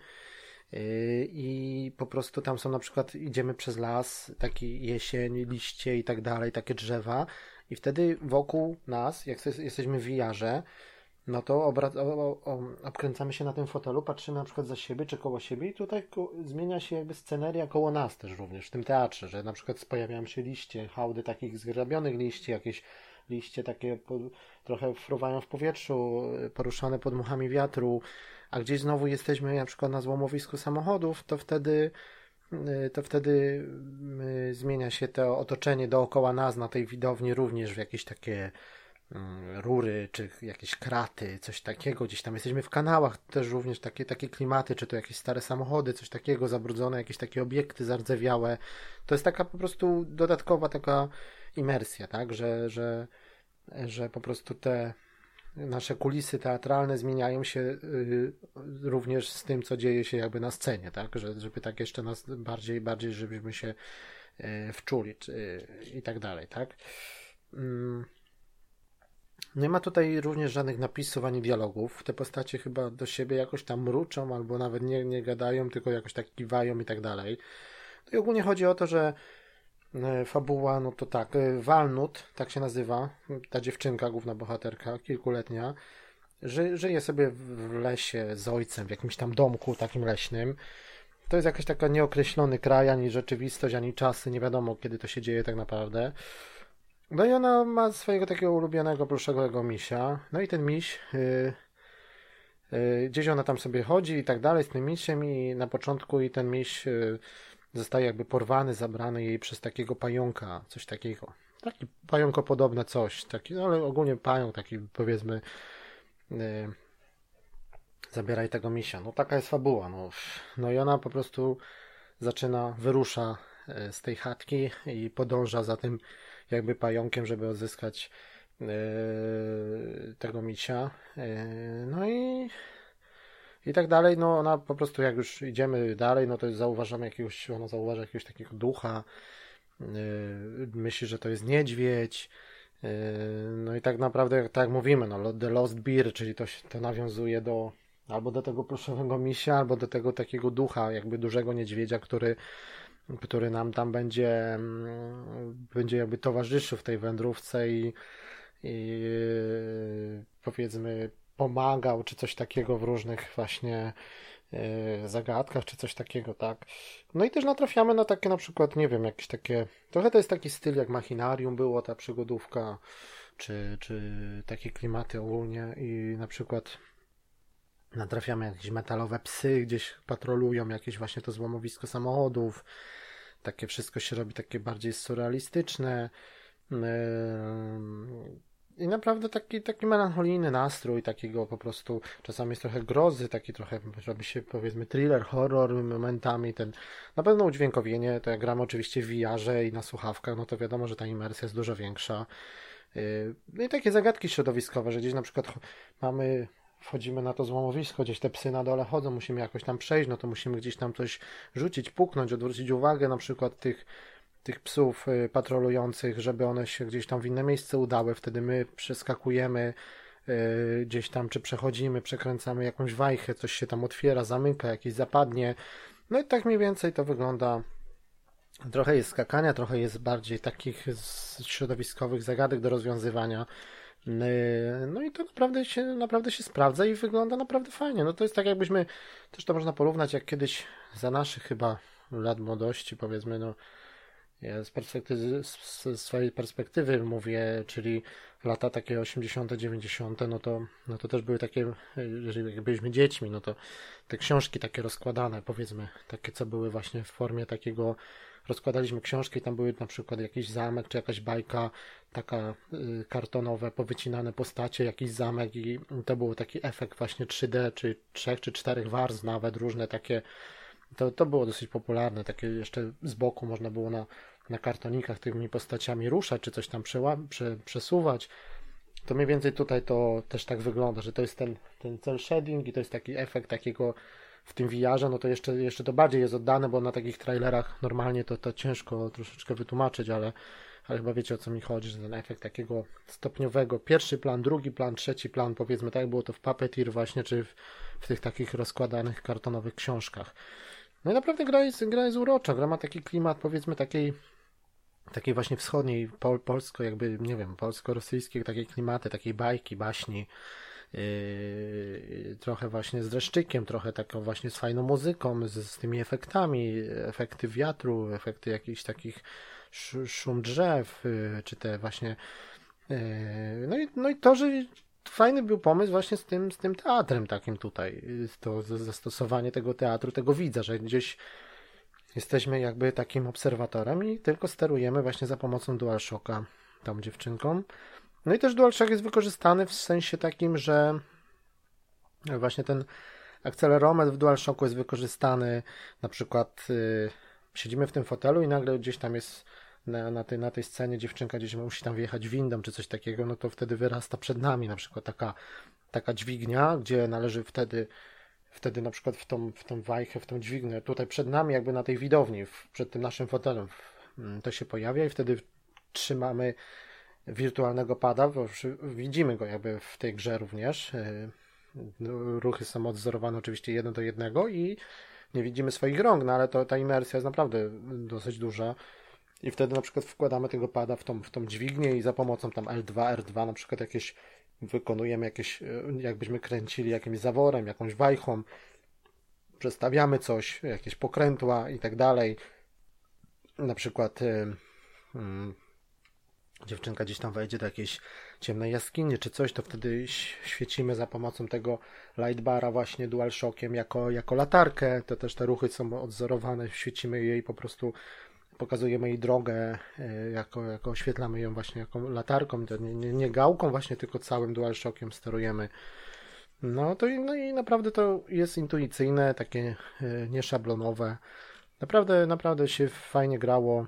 i po prostu tam są na przykład, idziemy przez las, taki jesień, liście i tak dalej, takie drzewa i wtedy wokół nas, jak jesteśmy w V R-ze, no to obra- o, o, obkręcamy się na tym fotelu, patrzymy na przykład za siebie czy koło siebie i tutaj ko- zmienia się jakby sceneria koło nas też również w tym teatrze, że na przykład pojawiają się liście, hałdy takich zgrabionych liści, jakieś liście takie po, trochę fruwają w powietrzu, poruszane podmuchami wiatru, a gdzieś znowu jesteśmy na przykład na złomowisku samochodów, to wtedy to wtedy zmienia się to otoczenie dookoła nas na tej widowni również w jakieś takie rury, czy jakieś kraty, coś takiego, gdzieś tam jesteśmy w kanałach, też również takie, takie klimaty, czy to jakieś stare samochody, coś takiego, zabrudzone, jakieś takie obiekty zardzewiałe. To jest taka po prostu dodatkowa taka imersja, tak, że, że, że po prostu te nasze kulisy teatralne zmieniają się y, również z tym, co dzieje się jakby na scenie, tak, że, żeby tak jeszcze nas bardziej, bardziej, żebyśmy się y, wczuli czy, i tak dalej, tak. Mm. Nie ma tutaj również żadnych napisów ani dialogów. Te postacie chyba do siebie jakoś tam mruczą, albo nawet nie, nie gadają, tylko jakoś tak kiwają i tak dalej. No i ogólnie chodzi o to, że fabuła, no to tak, Walnut, tak się nazywa, ta dziewczynka, główna bohaterka, kilkuletnia, ży, żyje sobie w lesie z ojcem, w jakimś tam domku takim leśnym. To jest jakaś taka nieokreślony kraj, ani rzeczywistość, ani czasy, nie wiadomo kiedy to się dzieje tak naprawdę. No i ona ma swojego takiego ulubionego pluszowego misia. No i ten miś, yy, yy, gdzieś ona tam sobie chodzi i tak dalej z tym misiem i na początku i ten miś yy, zostaje jakby porwany, zabrany jej przez takiego pająka, coś takiego. Taki pająkopodobne coś, taki, no ale ogólnie pająk taki, powiedzmy, yy, zabieraj tego misia. No taka jest fabuła. No, no i ona po prostu zaczyna, wyrusza z tej chatki i podąża za tym jakby pająkiem, żeby odzyskać yy, tego misia. Yy, no i i tak dalej, no ona po prostu jak już idziemy dalej, no to zauważamy jakiegoś, ona zauważa jakiegoś takiego ducha, yy, myśli, że to jest niedźwiedź, yy, no i tak naprawdę, tak jak mówimy, no The Lost Bear, czyli to, to nawiązuje do albo do tego pluszowego misia, albo do tego takiego ducha, jakby dużego niedźwiedzia, który który nam tam będzie będzie jakby towarzyszył w tej wędrówce i, i powiedzmy pomagał, czy coś takiego w różnych właśnie zagadkach, czy coś takiego, tak. No i też natrafiamy na takie na przykład, nie wiem, jakieś takie, trochę to jest taki styl jak Machinarium było, ta przygodówka, czy, czy takie klimaty ogólnie i na przykład natrafiamy jakieś metalowe psy, gdzieś patrolują jakieś właśnie to złomowisko samochodów. Takie wszystko się robi takie bardziej surrealistyczne. I naprawdę taki, taki melancholijny nastrój, takiego po prostu czasami jest trochę grozy, taki trochę robi się powiedzmy thriller, horror momentami. Ten, na pewno udźwiękowienie, to jak gramy oczywiście w V R-ze i na słuchawkach, no to wiadomo, że ta imersja jest dużo większa. No i takie zagadki środowiskowe, że gdzieś na przykład mamy, wchodzimy na to złomowisko, gdzieś te psy na dole chodzą, musimy jakoś tam przejść, no to musimy gdzieś tam coś rzucić, puknąć, odwrócić uwagę na przykład tych, tych psów patrolujących, żeby one się gdzieś tam w inne miejsce udały, wtedy my przeskakujemy gdzieś tam, czy przechodzimy, przekręcamy jakąś wajchę, coś się tam otwiera, zamyka, jakieś zapadnie, no i tak mniej więcej to wygląda. Trochę jest skakania, trochę jest bardziej takich środowiskowych zagadek do rozwiązywania. No i to naprawdę się, naprawdę się sprawdza i wygląda naprawdę fajnie. No to jest tak, jakbyśmy, też to można porównać jak kiedyś za naszych chyba lat młodości, powiedzmy, no ja z perspektywy, z swojej perspektywy mówię, czyli lata takie osiemdziesiąte, dziewięćdziesiąte, no to, no to też były takie, jeżeli jak byliśmy dziećmi, no to te książki takie rozkładane, powiedzmy, takie co były właśnie w formie takiego, rozkładaliśmy książki, tam były na przykład jakiś zamek, czy jakaś bajka, taka y, kartonowe, powycinane postacie, jakiś zamek i to był taki efekt właśnie trzy D, czy trzech, czy czterech warstw nawet, różne takie, to, to było dosyć popularne, takie jeszcze z boku można było na, na kartonikach tymi postaciami ruszać, czy coś tam przeła- prze, przesuwać. To mniej więcej tutaj to też tak wygląda, że to jest ten, ten cel shading i to jest taki efekt takiego w tym V R-ze, no to jeszcze, jeszcze to bardziej jest oddane, bo na takich trailerach normalnie to, to ciężko troszeczkę wytłumaczyć, ale, ale chyba wiecie o co mi chodzi, że ten efekt takiego stopniowego, pierwszy plan, drugi plan, trzeci plan, powiedzmy tak jak było to w Puppeteer właśnie, czy w, w tych takich rozkładanych kartonowych książkach. No i naprawdę gra jest, gra jest urocza, gra ma taki klimat powiedzmy takiej takiej właśnie wschodniej, pol, polsko jakby, nie wiem, polsko-rosyjskiej takiej klimaty, takiej bajki, baśni, yy, trochę właśnie z dreszczykiem, trochę taką właśnie z fajną muzyką, z, z tymi efektami, efekty wiatru, efekty jakichś takich sz, szum drzew, yy, czy te właśnie yy, no, i, no i to, że fajny był pomysł właśnie z tym, z tym teatrem takim tutaj, to zastosowanie tego teatru, tego widza, że gdzieś jesteśmy jakby takim obserwatorem i tylko sterujemy właśnie za pomocą DualShocka tą dziewczynką. No i też DualShock jest wykorzystany w sensie takim, że właśnie ten akcelerometr w DualShocku jest wykorzystany, na przykład yy, siedzimy w tym fotelu i nagle gdzieś tam jest na, na, tej, na tej scenie dziewczynka gdzieś musi tam wjechać windą czy coś takiego, no to wtedy wyrasta przed nami na przykład taka, taka dźwignia, gdzie należy wtedy Wtedy na przykład w tą, w tą wajchę, w tą dźwignię, tutaj przed nami jakby na tej widowni, w, przed tym naszym fotelem to się pojawia i wtedy trzymamy wirtualnego pada, bo widzimy go jakby w tej grze również. Ruchy są odzorowane oczywiście jeden do jednego i nie widzimy swoich rąk, no ale to, ta imersja jest naprawdę dosyć duża. I wtedy na przykład wkładamy tego pada w tą, w tą dźwignię i za pomocą tam L dwa, R dwa na przykład jakieś wykonujemy jakieś, jakbyśmy kręcili jakimś zaworem, jakąś wajchą, przestawiamy coś, jakieś pokrętła i tak dalej. Na przykład yy, yy, dziewczynka gdzieś tam wejdzie do jakiejś ciemnej jaskini czy coś, to wtedy świecimy za pomocą tego lightbara właśnie DualShockiem jako, jako latarkę. To też te ruchy są odzorowane, świecimy jej po prostu, pokazujemy jej drogę, jako, jako oświetlamy ją właśnie jako latarką, to nie, nie, nie gałką właśnie, tylko całym DualShockiem sterujemy. No to no i naprawdę to jest intuicyjne, takie nieszablonowe. Naprawdę, naprawdę się fajnie grało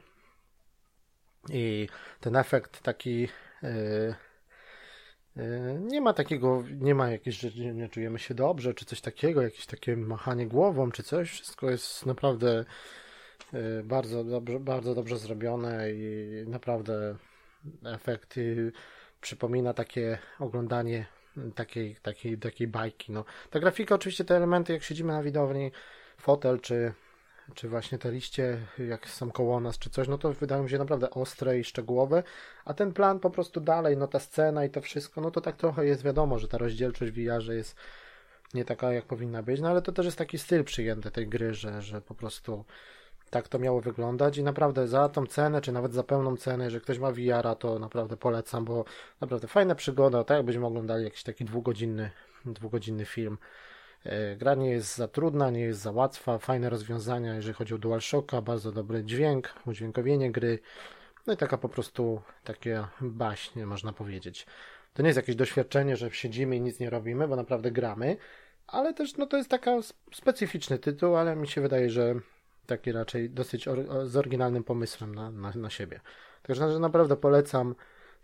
i ten efekt taki yy, yy, nie ma takiego, nie ma jakieś, że nie czujemy się dobrze, czy coś takiego, jakieś takie machanie głową, czy coś. Wszystko jest naprawdę bardzo dobrze, bardzo dobrze zrobione i naprawdę efekt przypomina takie oglądanie takiej, takiej, takiej bajki. No, ta grafika, oczywiście te elementy, jak siedzimy na widowni, fotel, czy, czy właśnie te liście, jak są koło nas, czy coś, no to wydają mi się naprawdę ostre i szczegółowe, a ten plan po prostu dalej, no ta scena i to wszystko, no to tak trochę jest wiadomo, że ta rozdzielczość w V R-ze jest nie taka, jak powinna być, no ale to też jest taki styl przyjęty tej gry, że, że po prostu tak to miało wyglądać i naprawdę za tą cenę, czy nawet za pełną cenę, jeżeli ktoś ma V R-a, to naprawdę polecam, bo naprawdę fajna przygoda, tak jakbyśmy oglądali jakiś taki dwugodzinny, dwugodzinny film. Gra nie jest za trudna, nie jest za łatwa, fajne rozwiązania, jeżeli chodzi o DualShocka, bardzo dobry dźwięk, udźwiękowienie gry, no i taka po prostu takie baśń, można powiedzieć. To nie jest jakie's doświadczenie, że siedzimy i nic nie robimy, bo naprawdę gramy, ale też no to jest taka specyficzny tytuł, ale mi się wydaje, że taki raczej dosyć or, z oryginalnym pomysłem na, na, na siebie. Także że naprawdę polecam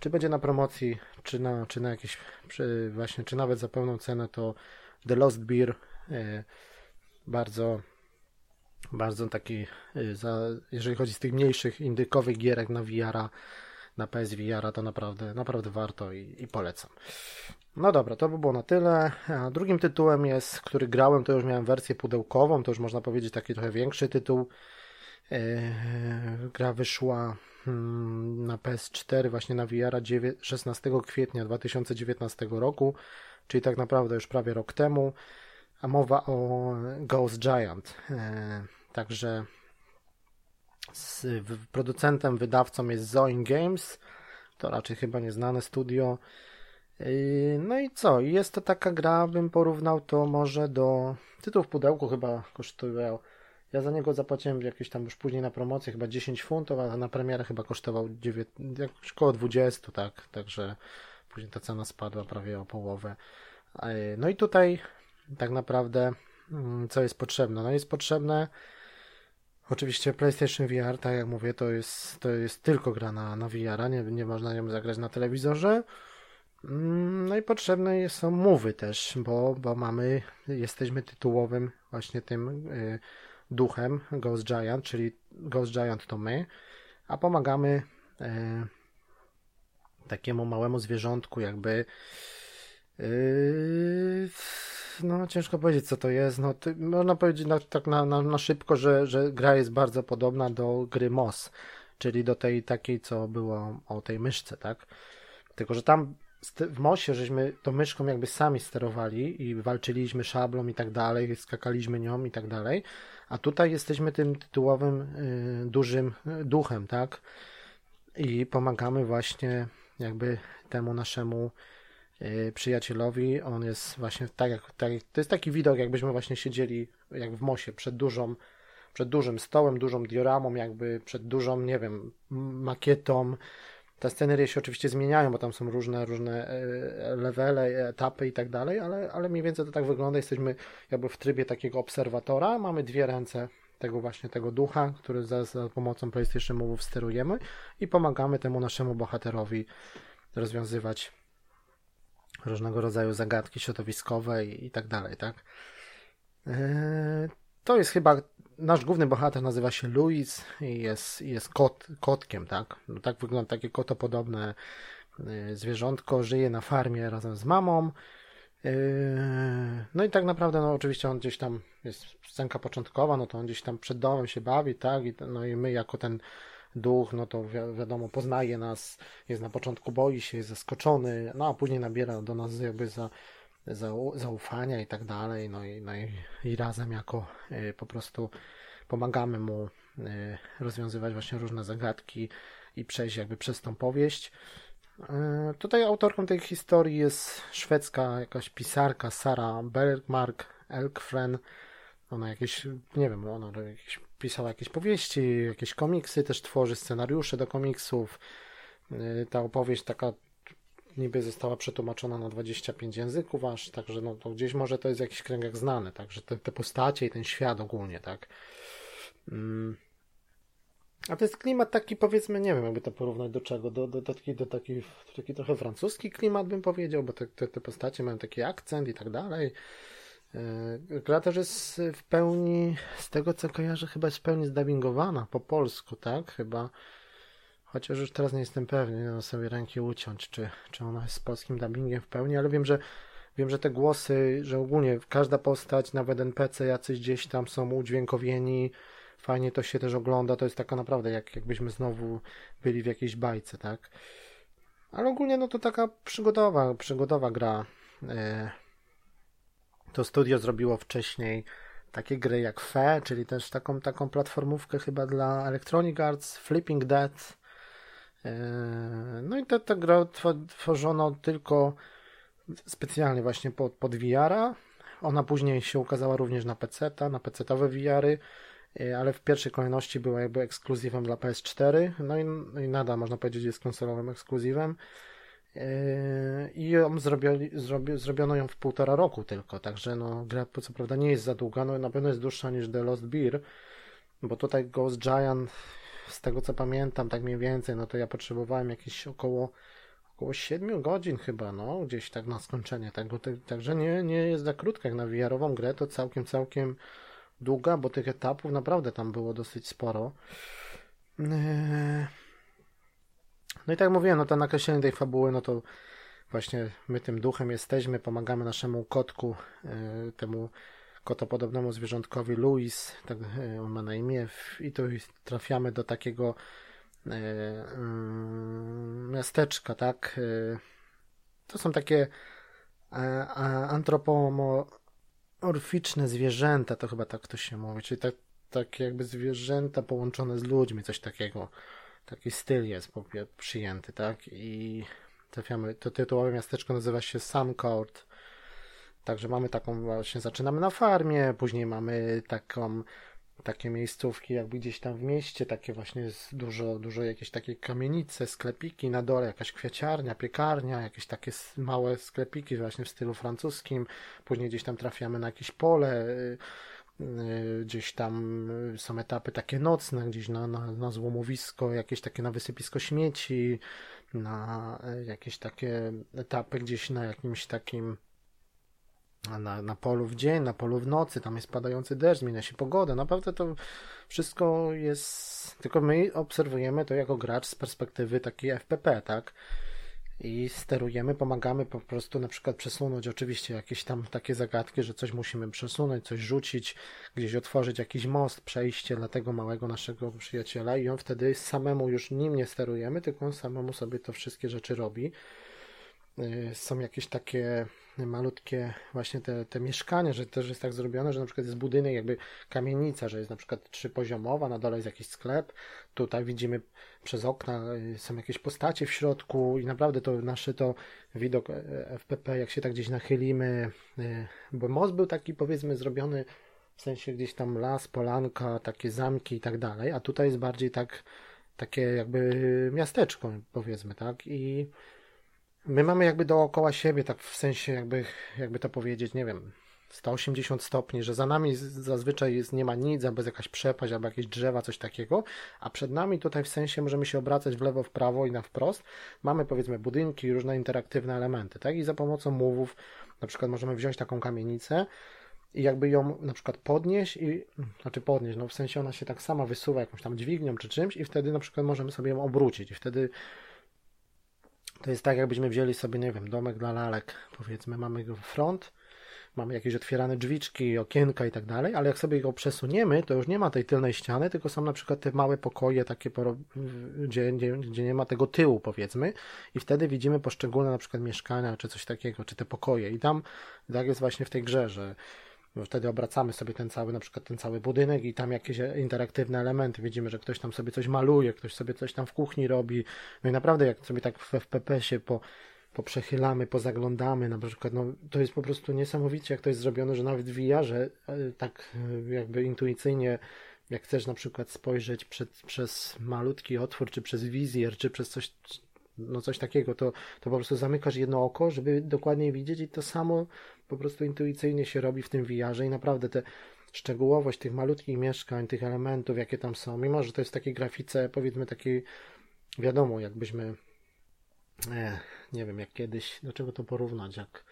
czy będzie na promocji, czy na, czy na jakieś, czy właśnie, czy nawet za pełną cenę, to The Lost Beer, bardzo, bardzo taki, za, jeżeli chodzi z tych mniejszych indykowych gierek na V R-a, na P S V R-a, to naprawdę, naprawdę warto i, i polecam. No dobra, to by było na tyle. A drugim tytułem jest, który grałem, to już miałem wersję pudełkową, to już można powiedzieć taki trochę większy tytuł. Eee, gra wyszła hmm, na P S cztery, właśnie na V R-a szesnastego kwietnia dwa tysiące dziewiętnastego roku, czyli tak naprawdę już prawie rok temu, a mowa o Ghost Giant. Eee, także z producentem, wydawcą jest Zoin Games, to raczej chyba nieznane studio. No i co? Jest to taka gra, bym porównał to może do tytułu w pudełku, chyba kosztował, ja za niego zapłaciłem jakieś tam już później na promocję chyba dziesięć funtów, a na premierę chyba kosztował dziewiętnaście, jakoś około dwadzieścia, tak, także później ta cena spadła prawie o połowę. No i tutaj tak naprawdę co jest potrzebne? No jest potrzebne oczywiście PlayStation V R, tak jak mówię, to jest, to jest tylko gra na, na V R-a, nie, nie można ją zagrać na telewizorze. No i potrzebne są move'y też, bo, bo mamy, jesteśmy tytułowym właśnie tym y, duchem Ghost Giant, czyli Ghost Giant to my, a pomagamy y, takiemu małemu zwierzątku jakby y, no ciężko powiedzieć co to jest, no to, można powiedzieć na, tak na, na, na szybko, że, że gra jest bardzo podobna do gry Moss, czyli do tej takiej co było o tej myszce, tak, tylko że tam w Mossie żeśmy tą myszką jakby sami sterowali i walczyliśmy szablą i tak dalej, skakaliśmy nią i tak dalej, a tutaj jesteśmy tym tytułowym y, dużym duchem, tak, i pomagamy właśnie jakby temu naszemu y, przyjacielowi. On jest właśnie tak jak, tak, to jest taki widok, jakbyśmy właśnie siedzieli jak w Mossie przed dużą, przed dużym stołem, dużą dioramą, jakby przed dużą, nie wiem, makietą. Te scenerie się oczywiście zmieniają, bo tam są różne, różne levele, etapy i tak dalej, ale, ale mniej więcej to tak wygląda. Jesteśmy jakby w trybie takiego obserwatora. Mamy dwie ręce tego właśnie tego ducha, który za, za pomocą PlayStation Move'ów sterujemy i pomagamy temu naszemu bohaterowi rozwiązywać różnego rodzaju zagadki środowiskowe i, i tak dalej, tak? Eee, to jest chyba nasz główny bohater, nazywa się Louis i jest, jest kot, kotkiem, tak? No tak wygląda takie kotopodobne zwierzątko, żyje na farmie razem z mamą. No i tak naprawdę, no oczywiście on gdzieś tam, jest scenka początkowa, no to on gdzieś tam przed domem się bawi, tak? I, no i my jako ten duch, no to wi- wiadomo, poznaje nas, jest na początku, boi się, jest zaskoczony, no a później nabiera do nas jakby za zaufania i tak dalej, no i, no i, i razem jako y, po prostu pomagamy mu y, rozwiązywać właśnie różne zagadki i przejść jakby przez tą powieść. Y, tutaj autorką tej historii jest szwedzka jakaś pisarka Sara Bergmark Elkfren. Ona jakieś, nie wiem, ona jakieś, pisała jakieś powieści, jakieś komiksy, też tworzy scenariusze do komiksów. Y, ta opowieść taka niby została przetłumaczona na dwadzieścia pięć języków aż, także no to gdzieś może to jest w jakichś kręgach znane, także te, te postacie i ten świat ogólnie, tak. Mm. A to jest klimat taki, powiedzmy, nie wiem, jakby to porównać do czego, do, do, do, taki, do taki, taki trochę francuski klimat bym powiedział, bo te, te, te postacie mają taki akcent i tak dalej. Gra też jest w pełni, z tego co kojarzę, chyba jest w pełni zdubbingowana po polsku, tak, chyba. Chociaż już teraz nie jestem pewny, nie mam sobie ręki uciąć, czy, czy ona jest z polskim dubbingiem w pełni, ale wiem, że wiem, że te głosy, że ogólnie każda postać, nawet N P C jacyś gdzieś tam są udźwiękowieni, fajnie to się też ogląda, to jest taka naprawdę jak, jakbyśmy znowu byli w jakiejś bajce, tak? Ale ogólnie no to taka przygodowa, przygodowa gra. To studio zrobiło wcześniej takie gry jak Fe, czyli też taką, taką platformówkę chyba dla Electronic Arts, Flipping Dead. No i tę grę tworzono tylko specjalnie właśnie pod, pod V R-a. Ona później się ukazała również na peceta, na pecetowe V R-y, ale w pierwszej kolejności była jakby ekskluzywem dla P S cztery, no i, no i nadal można powiedzieć jest konsolowym ekskluzywem. I ją zrobioli, zrobi, zrobiono ją w półtora roku tylko, także no gra co prawda nie jest za długa, no na pewno jest dłuższa niż The Lost Beer, bo tutaj Ghost Giant, z tego co pamiętam, tak mniej więcej, no to ja potrzebowałem jakieś około około siedmiu godzin chyba, no, gdzieś tak na skończenie tego, tak, także nie, nie jest za krótka, jak na V R-ową grę to całkiem, całkiem długa, bo tych etapów naprawdę tam było dosyć sporo. Eee... No i tak jak mówiłem, no to nakreślenie tej fabuły, no to właśnie my tym duchem jesteśmy, pomagamy naszemu kotku, e, temu kotopodobnemu zwierzątkowi Louis, tak e, on ma na imię, i tu trafiamy do takiego e, mm, miasteczka, tak? E, to są takie e, antropomorficzne zwierzęta, to chyba tak to się mówi, czyli tak, takie jakby zwierzęta połączone z ludźmi, coś takiego. Taki styl jest przyjęty, tak? I trafiamy, to tytułowe miasteczko nazywa się Suncourt. Także mamy taką właśnie, zaczynamy na farmie, później mamy taką, takie miejscówki jakby gdzieś tam w mieście, takie właśnie dużo, dużo jakieś takie kamienice, sklepiki, na dole jakaś kwiaciarnia, piekarnia, jakieś takie małe sklepiki właśnie w stylu francuskim. Później gdzieś tam trafiamy na jakieś pole, gdzieś tam są etapy takie nocne, gdzieś na, na, na złomowisko, jakieś takie na wysypisko śmieci, na jakieś takie etapy gdzieś na jakimś takim na, na polu w dzień, na polu w nocy, tam jest padający deszcz, zmienia się pogoda, naprawdę to wszystko jest, tylko my obserwujemy to jako gracz z perspektywy takiej F P P, tak? I sterujemy, pomagamy po prostu na przykład przesunąć oczywiście jakieś tam takie zagadki, że coś musimy przesunąć, coś rzucić, gdzieś otworzyć jakiś most, przejście dla tego małego naszego przyjaciela i on wtedy samemu już nim nie sterujemy, tylko on samemu sobie to wszystkie rzeczy robi. Są jakieś takie malutkie właśnie te, te mieszkania, że też jest tak zrobione, że na przykład jest budynek jakby kamienica, że jest na przykład trzypoziomowa, na dole jest jakiś sklep, tutaj widzimy przez okna są jakieś postacie w środku i naprawdę to nasze to widok F P P, jak się tak gdzieś nachylimy, bo most był taki powiedzmy zrobiony w sensie gdzieś tam las, polanka, takie zamki i tak dalej, a tutaj jest bardziej tak takie jakby miasteczko powiedzmy, tak, i my mamy jakby dookoła siebie, tak w sensie jakby, jakby to powiedzieć, nie wiem, sto osiemdziesiąt stopni, że za nami zazwyczaj jest, nie ma nic, albo jest jakaś przepaść, albo jakieś drzewa, coś takiego, a przed nami tutaj w sensie możemy się obracać w lewo, w prawo i na wprost. Mamy powiedzmy budynki i różne interaktywne elementy, tak? I za pomocą mówów na przykład możemy wziąć taką kamienicę i jakby ją na przykład podnieść i, znaczy podnieść, no w sensie ona się tak sama wysuwa jakąś tam dźwignią czy czymś i wtedy na przykład możemy sobie ją obrócić i wtedy to jest tak, jakbyśmy wzięli sobie, nie wiem, domek dla lalek, powiedzmy, mamy go front, mamy jakieś otwierane drzwiczki, okienka i tak dalej, ale jak sobie go przesuniemy, to już nie ma tej tylnej ściany, tylko są na przykład te małe pokoje, takie, gdzie, gdzie, gdzie nie ma tego tyłu, powiedzmy, i wtedy widzimy poszczególne na przykład mieszkania, czy coś takiego, czy te pokoje. I tam tak jest właśnie w tej grze, że wtedy obracamy sobie ten cały, na przykład ten cały budynek i tam jakieś interaktywne elementy. Widzimy, że ktoś tam sobie coś maluje, ktoś sobie coś tam w kuchni robi. No i naprawdę jak sobie tak w F P P-sie po, poprzechylamy, pozaglądamy, na przykład, no to jest po prostu niesamowicie, jak to jest zrobione, że nawet w V R-ze tak jakby intuicyjnie, jak chcesz na przykład spojrzeć przed, przez malutki otwór, czy przez wizjer, czy przez coś, no coś takiego, to, to po prostu zamykasz jedno oko, żeby dokładniej widzieć i to samo po prostu intuicyjnie się robi w tym V R-ze i naprawdę te szczegółowość tych malutkich mieszkań, tych elementów, jakie tam są, mimo że to jest w takiej grafice, powiedzmy takiej, wiadomo, jakbyśmy e, nie wiem, jak kiedyś, do czego to porównać, jak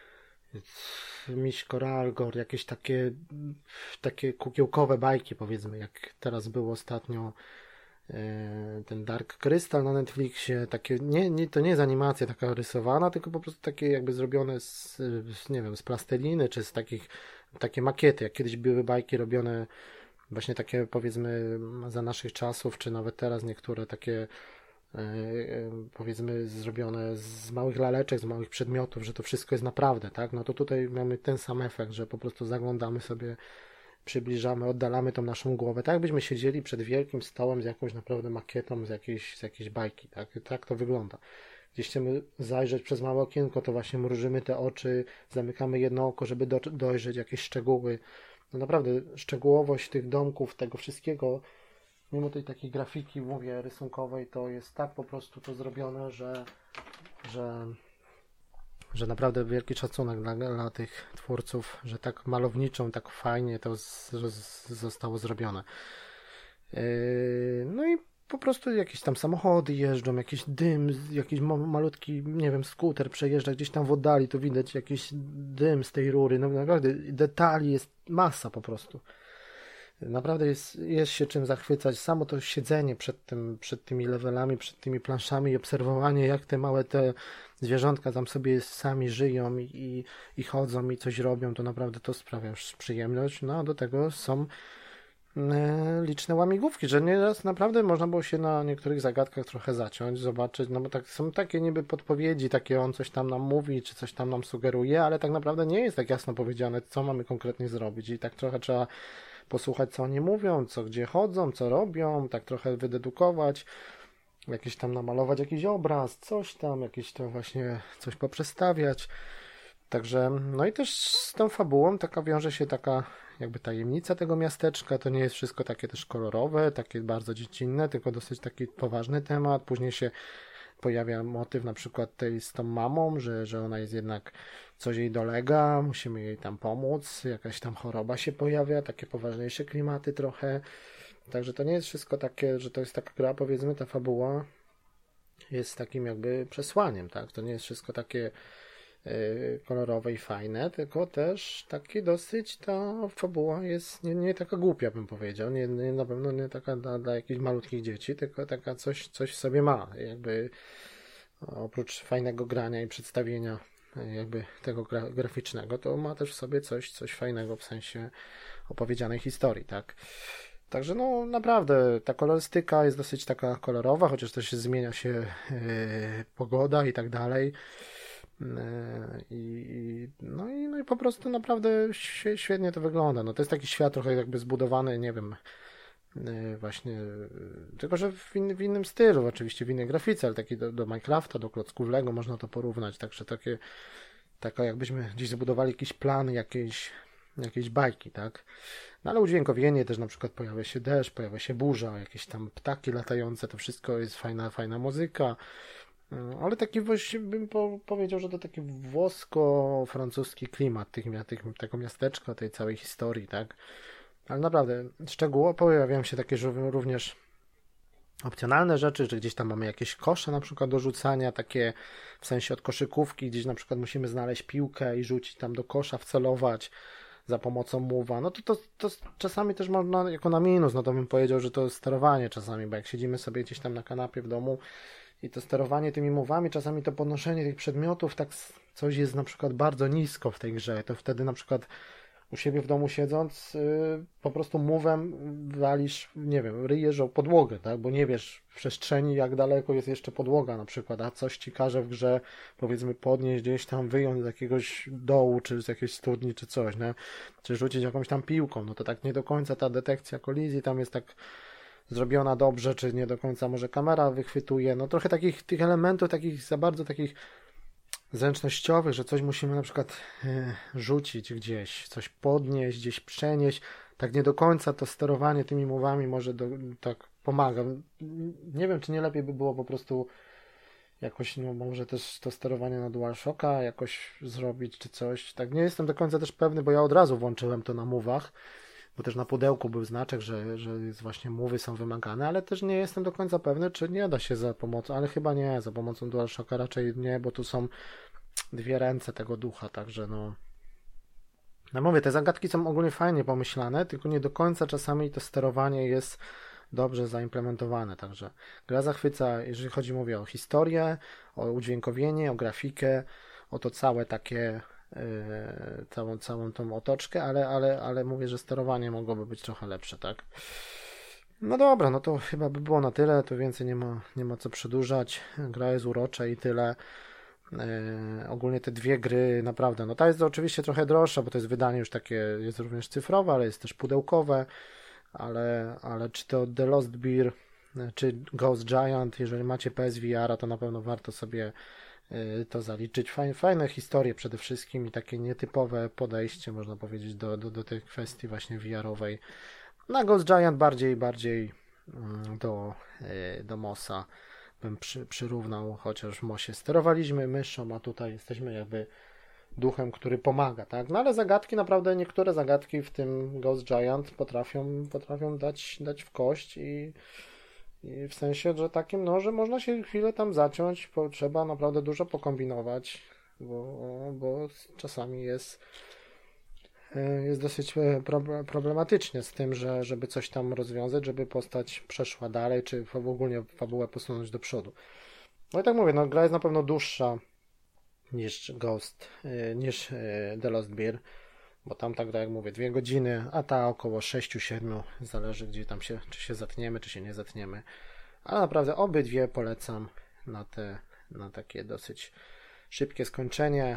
Miś Koralgor, jakieś takie takie kukiełkowe bajki, powiedzmy, jak teraz było ostatnio ten Dark Crystal na Netflixie, takie, nie, nie, to nie jest animacja taka rysowana, tylko po prostu takie jakby zrobione z, z nie wiem, z plasteliny, czy z takich, takie makiety, jak kiedyś były bajki robione właśnie takie, powiedzmy, za naszych czasów, czy nawet teraz niektóre takie powiedzmy zrobione z małych laleczek, z małych przedmiotów, że to wszystko jest naprawdę, tak? No to tutaj mamy ten sam efekt, że po prostu zaglądamy sobie, przybliżamy, oddalamy tą naszą głowę, tak jakbyśmy siedzieli przed wielkim stołem z jakąś naprawdę makietą z jakiejś, z jakiejś bajki, tak? Tak to wygląda. Gdzieś chcemy zajrzeć przez małe okienko, to właśnie mrużymy te oczy, zamykamy jedno oko, żeby do, dojrzeć jakieś szczegóły. No naprawdę szczegółowość tych domków, tego wszystkiego, mimo tej takiej grafiki, mówię, rysunkowej, to jest tak po prostu to zrobione, że że że naprawdę wielki szacunek dla, dla tych twórców, że tak malowniczą, tak fajnie to z, z, zostało zrobione. Yy, no i po prostu jakieś tam samochody jeżdżą, jakiś dym, jakiś malutki, nie wiem, skuter przejeżdża gdzieś tam w oddali, to widać jakiś dym z tej rury, no naprawdę detali jest masa po prostu. Naprawdę jest, jest się czym zachwycać. Samo to siedzenie przed tym, przed tymi levelami, przed tymi planszami i obserwowanie, jak te małe te zwierzątka tam sobie sami żyją i, i, i chodzą i coś robią, to naprawdę to sprawia już przyjemność. No a do tego są e, liczne łamigłówki, że nieraz naprawdę można było się na niektórych zagadkach trochę zaciąć, zobaczyć, no bo tak, są takie niby podpowiedzi, takie on coś tam nam mówi, czy coś tam nam sugeruje, ale tak naprawdę nie jest tak jasno powiedziane, co mamy konkretnie zrobić i tak trochę trzeba posłuchać, co oni mówią, co gdzie chodzą, co robią, tak trochę wydedukować, jakieś tam namalować jakiś obraz, coś tam, jakieś to właśnie coś poprzestawiać. Także, no i też z tą fabułą taka wiąże się taka jakby tajemnica tego miasteczka, to nie jest wszystko takie też kolorowe, takie bardzo dziecinne, tylko dosyć taki poważny temat. Później się pojawia motyw na przykład tej z tą mamą, że, że ona jest jednak, coś jej dolega, musimy jej tam pomóc, jakaś tam choroba się pojawia, takie poważniejsze klimaty trochę. Także to nie jest wszystko takie, że to jest taka gra, powiedzmy, ta fabuła jest takim jakby przesłaniem, tak? To nie jest wszystko takie y, kolorowe i fajne, tylko też takie dosyć ta fabuła jest nie, nie taka głupia, bym powiedział, nie, nie, na pewno nie taka dla, dla jakichś malutkich dzieci, tylko taka coś, coś w sobie ma, jakby oprócz fajnego grania i przedstawienia jakby tego gra, graficznego, to ma też w sobie coś, coś fajnego w sensie opowiedzianej historii, tak? Także no naprawdę ta kolorystyka jest dosyć taka kolorowa, chociaż też zmienia się yy, pogoda i tak dalej. Yy, i, no, i, no i po prostu naprawdę świetnie to wygląda. No to jest taki świat trochę jakby zbudowany, nie wiem, yy, właśnie, yy, tylko że w, in, w innym stylu, oczywiście w innej grafice, ale taki do, do Minecrafta, do klocków Lego można to porównać, także takie, taka jakbyśmy gdzieś zbudowali jakiś plan, jakiejś, jakiejś bajki, tak? No ale udźwiękowienie też na przykład pojawia się deszcz, pojawia się burza, jakieś tam ptaki latające, to wszystko jest fajna, fajna muzyka, ale taki właśnie bym po, powiedział, że to taki włosko-francuski klimat tych, tych, tego miasteczka, tej całej historii, tak? Ale naprawdę szczegółowo pojawiają się takie również opcjonalne rzeczy, że gdzieś tam mamy jakieś kosze na przykład do rzucania, takie w sensie od koszykówki, gdzieś na przykład musimy znaleźć piłkę i rzucić tam do kosza, wcelować za pomocą move'a, no to, to, to czasami też można jako na minus, no to bym powiedział, że to jest sterowanie czasami, bo jak siedzimy sobie gdzieś tam na kanapie w domu i to sterowanie tymi move'ami, czasami to podnoszenie tych przedmiotów, tak coś jest na przykład bardzo nisko w tej grze, to wtedy na przykład u siebie w domu siedząc yy, po prostu move'em walisz, nie wiem, ryjesz o podłogę, tak, bo nie wiesz w przestrzeni jak daleko jest jeszcze podłoga na przykład, a coś ci każe w grze powiedzmy podnieść gdzieś tam, wyjąć z jakiegoś dołu, czy z jakiejś studni, czy coś, nie? Czy rzucić jakąś tam piłką, no to tak nie do końca ta detekcja kolizji tam jest tak zrobiona dobrze, czy nie do końca może kamera wychwytuje, no trochę takich tych elementów, takich za bardzo takich zręcznościowych, że coś musimy na przykład e, rzucić gdzieś, coś podnieść, gdzieś przenieść, tak nie do końca to sterowanie tymi mowami może do, tak pomaga. Nie wiem, czy nie lepiej by było po prostu jakoś, no może też to sterowanie na DualShocka jakoś zrobić, czy coś. Tak nie jestem do końca też pewny, bo ja od razu włączyłem to na mówach, bo też na pudełku był znaczek, że, że jest właśnie mówy są wymagane, ale też nie jestem do końca pewny, czy nie da się za pomocą, ale chyba nie, za pomocą DualShocka raczej nie, bo tu są dwie ręce tego ducha, także no no mówię, te zagadki są ogólnie fajnie pomyślane, tylko nie do końca czasami to sterowanie jest dobrze zaimplementowane, także gra zachwyca, jeżeli chodzi, mówię, o historię, o udźwiękowienie, o grafikę, o to całe takie Yy, całą, całą tą otoczkę, ale, ale, ale mówię, że sterowanie mogłoby być trochę lepsze, tak? No dobra, no to chyba by było na tyle, to więcej nie ma, nie ma co przedłużać, gra jest urocza i tyle. Yy, ogólnie te dwie gry, naprawdę, no ta jest oczywiście trochę droższa, bo to jest wydanie już takie, jest również cyfrowe, ale jest też pudełkowe, ale, ale czy to The Lost Beer, czy Ghost Giant, jeżeli macie P S V R, to na pewno warto sobie to zaliczyć. Fajne, fajne historie przede wszystkim i takie nietypowe podejście, można powiedzieć, do, do, do tej kwestii właśnie V R-owej. Na Ghost Giant bardziej bardziej do, do Mossa bym przy, przyrównał, chociaż w Mossie sterowaliśmy myszą, a tutaj jesteśmy jakby duchem, który pomaga, tak? No ale zagadki, naprawdę niektóre zagadki w tym Ghost Giant potrafią, potrafią dać, dać w kość i I w sensie, że takim, no, że można się chwilę tam zaciąć, bo trzeba naprawdę dużo pokombinować, bo, bo czasami jest, jest dosyć problematycznie z tym, że żeby coś tam rozwiązać, żeby postać przeszła dalej, czy w ogóle fabułę posunąć do przodu. No i tak mówię, no gra jest na pewno dłuższa niż Ghost, niż The Lost Beer, bo tam ta gra, jak mówię, dwie godziny, a ta około sześć siedem, zależy gdzie tam się, czy się zatniemy, czy się nie zatniemy. Ale naprawdę obydwie polecam na te, na takie dosyć szybkie skończenie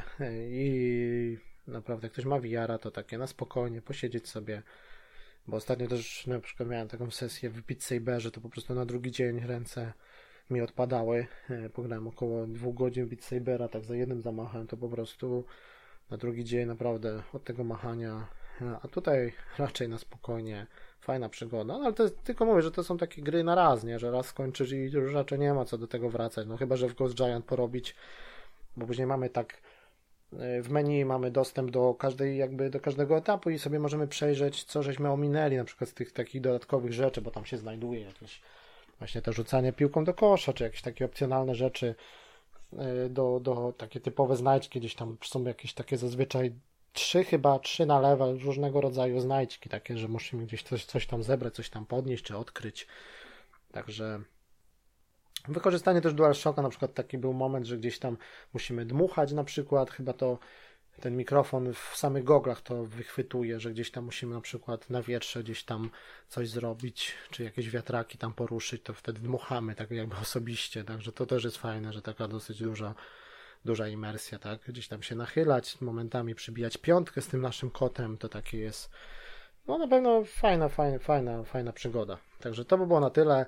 i naprawdę jak ktoś ma V R-a, to takie na spokojnie posiedzieć sobie, bo ostatnio też na przykład miałem taką sesję w Beat Saberze, to po prostu na drugi dzień ręce mi odpadały, pograłem około dwóch godzin Beat Sabera, tak za jednym zamachem, to po prostu na drugi dzień naprawdę od tego machania, a tutaj raczej na spokojnie, fajna przygoda, no ale to jest, tylko mówię, że to są takie gry na raz, nie, że raz skończysz i już raczej nie ma co do tego wracać, no chyba, że w Ghost Giant porobić, bo później mamy tak, w menu mamy dostęp do każdej, jakby do każdego etapu i sobie możemy przejrzeć, co żeśmy ominęli, na przykład z tych takich dodatkowych rzeczy, bo tam się znajduje jakieś właśnie to rzucanie piłką do kosza, czy jakieś takie opcjonalne rzeczy, do, do takie typowe znajdźki, gdzieś tam są jakieś takie zazwyczaj trzy chyba, trzy na level różnego rodzaju znajdźki, takie, że musimy gdzieś coś, coś tam zebrać, coś tam podnieść, czy odkryć. Także wykorzystanie też DualShocka, na przykład taki był moment, że gdzieś tam musimy dmuchać na przykład, chyba to ten mikrofon w samych goglach to wychwytuje, że gdzieś tam musimy na przykład na wietrze gdzieś tam coś zrobić, czy jakieś wiatraki tam poruszyć, to wtedy dmuchamy tak jakby osobiście, także to też jest fajne, że taka dosyć duża, duża imersja, tak, gdzieś tam się nachylać, momentami przybijać piątkę z tym naszym kotem, to takie jest, no na pewno fajna, fajna, fajna, fajna przygoda. Także to by było na tyle.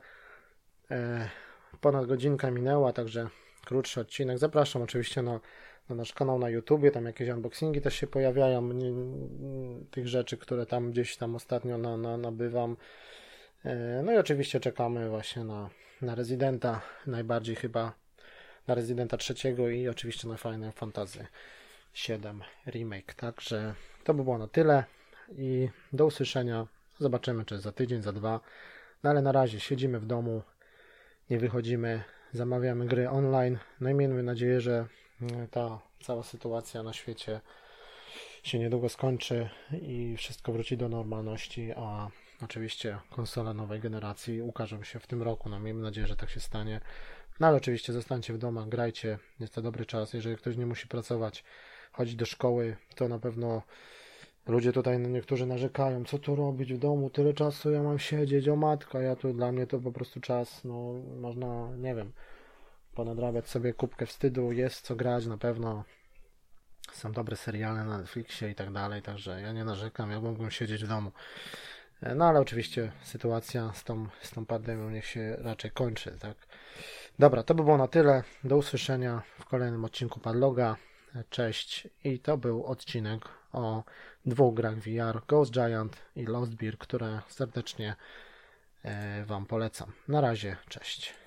Ponad godzinka minęła, także krótszy odcinek. Zapraszam oczywiście na na nasz kanał na YouTubie, tam jakieś unboxingi też się pojawiają, nie, nie, tych rzeczy, które tam gdzieś tam ostatnio na, na, nabywam. No i oczywiście czekamy właśnie na, na Residenta, najbardziej chyba na Residenta trzeciego i oczywiście na Final Fantasy siedem Remake. Także to by było na tyle i do usłyszenia. Zobaczymy, czy za tydzień, za dwa. No ale na razie siedzimy w domu, nie wychodzimy, zamawiamy gry online. No i miejmy nadzieję, że ta cała sytuacja na świecie się niedługo skończy i wszystko wróci do normalności, a oczywiście konsole nowej generacji ukażą się w tym roku. No miejmy nadzieję, że tak się stanie. No ale oczywiście zostańcie w domach, grajcie, jest to dobry czas. Jeżeli ktoś nie musi pracować, chodzić do szkoły, to na pewno ludzie tutaj niektórzy narzekają, co tu robić w domu, tyle czasu ja mam siedzieć, o matka, ja tu, dla mnie to po prostu czas, no można, nie wiem, ponadrabiać sobie kubkę wstydu, jest co grać na pewno, są dobre seriale na Netflixie i tak dalej, także ja nie narzekam, ja mógłbym siedzieć w domu. No ale oczywiście sytuacja z tą, z tą pandemią niech się raczej kończy, tak. Dobra, to by było na tyle, do usłyszenia w kolejnym odcinku Padloga, cześć i to był odcinek o dwóch grach V R, Ghost Giant i Lost Beer, które serdecznie Wam polecam. Na razie, cześć.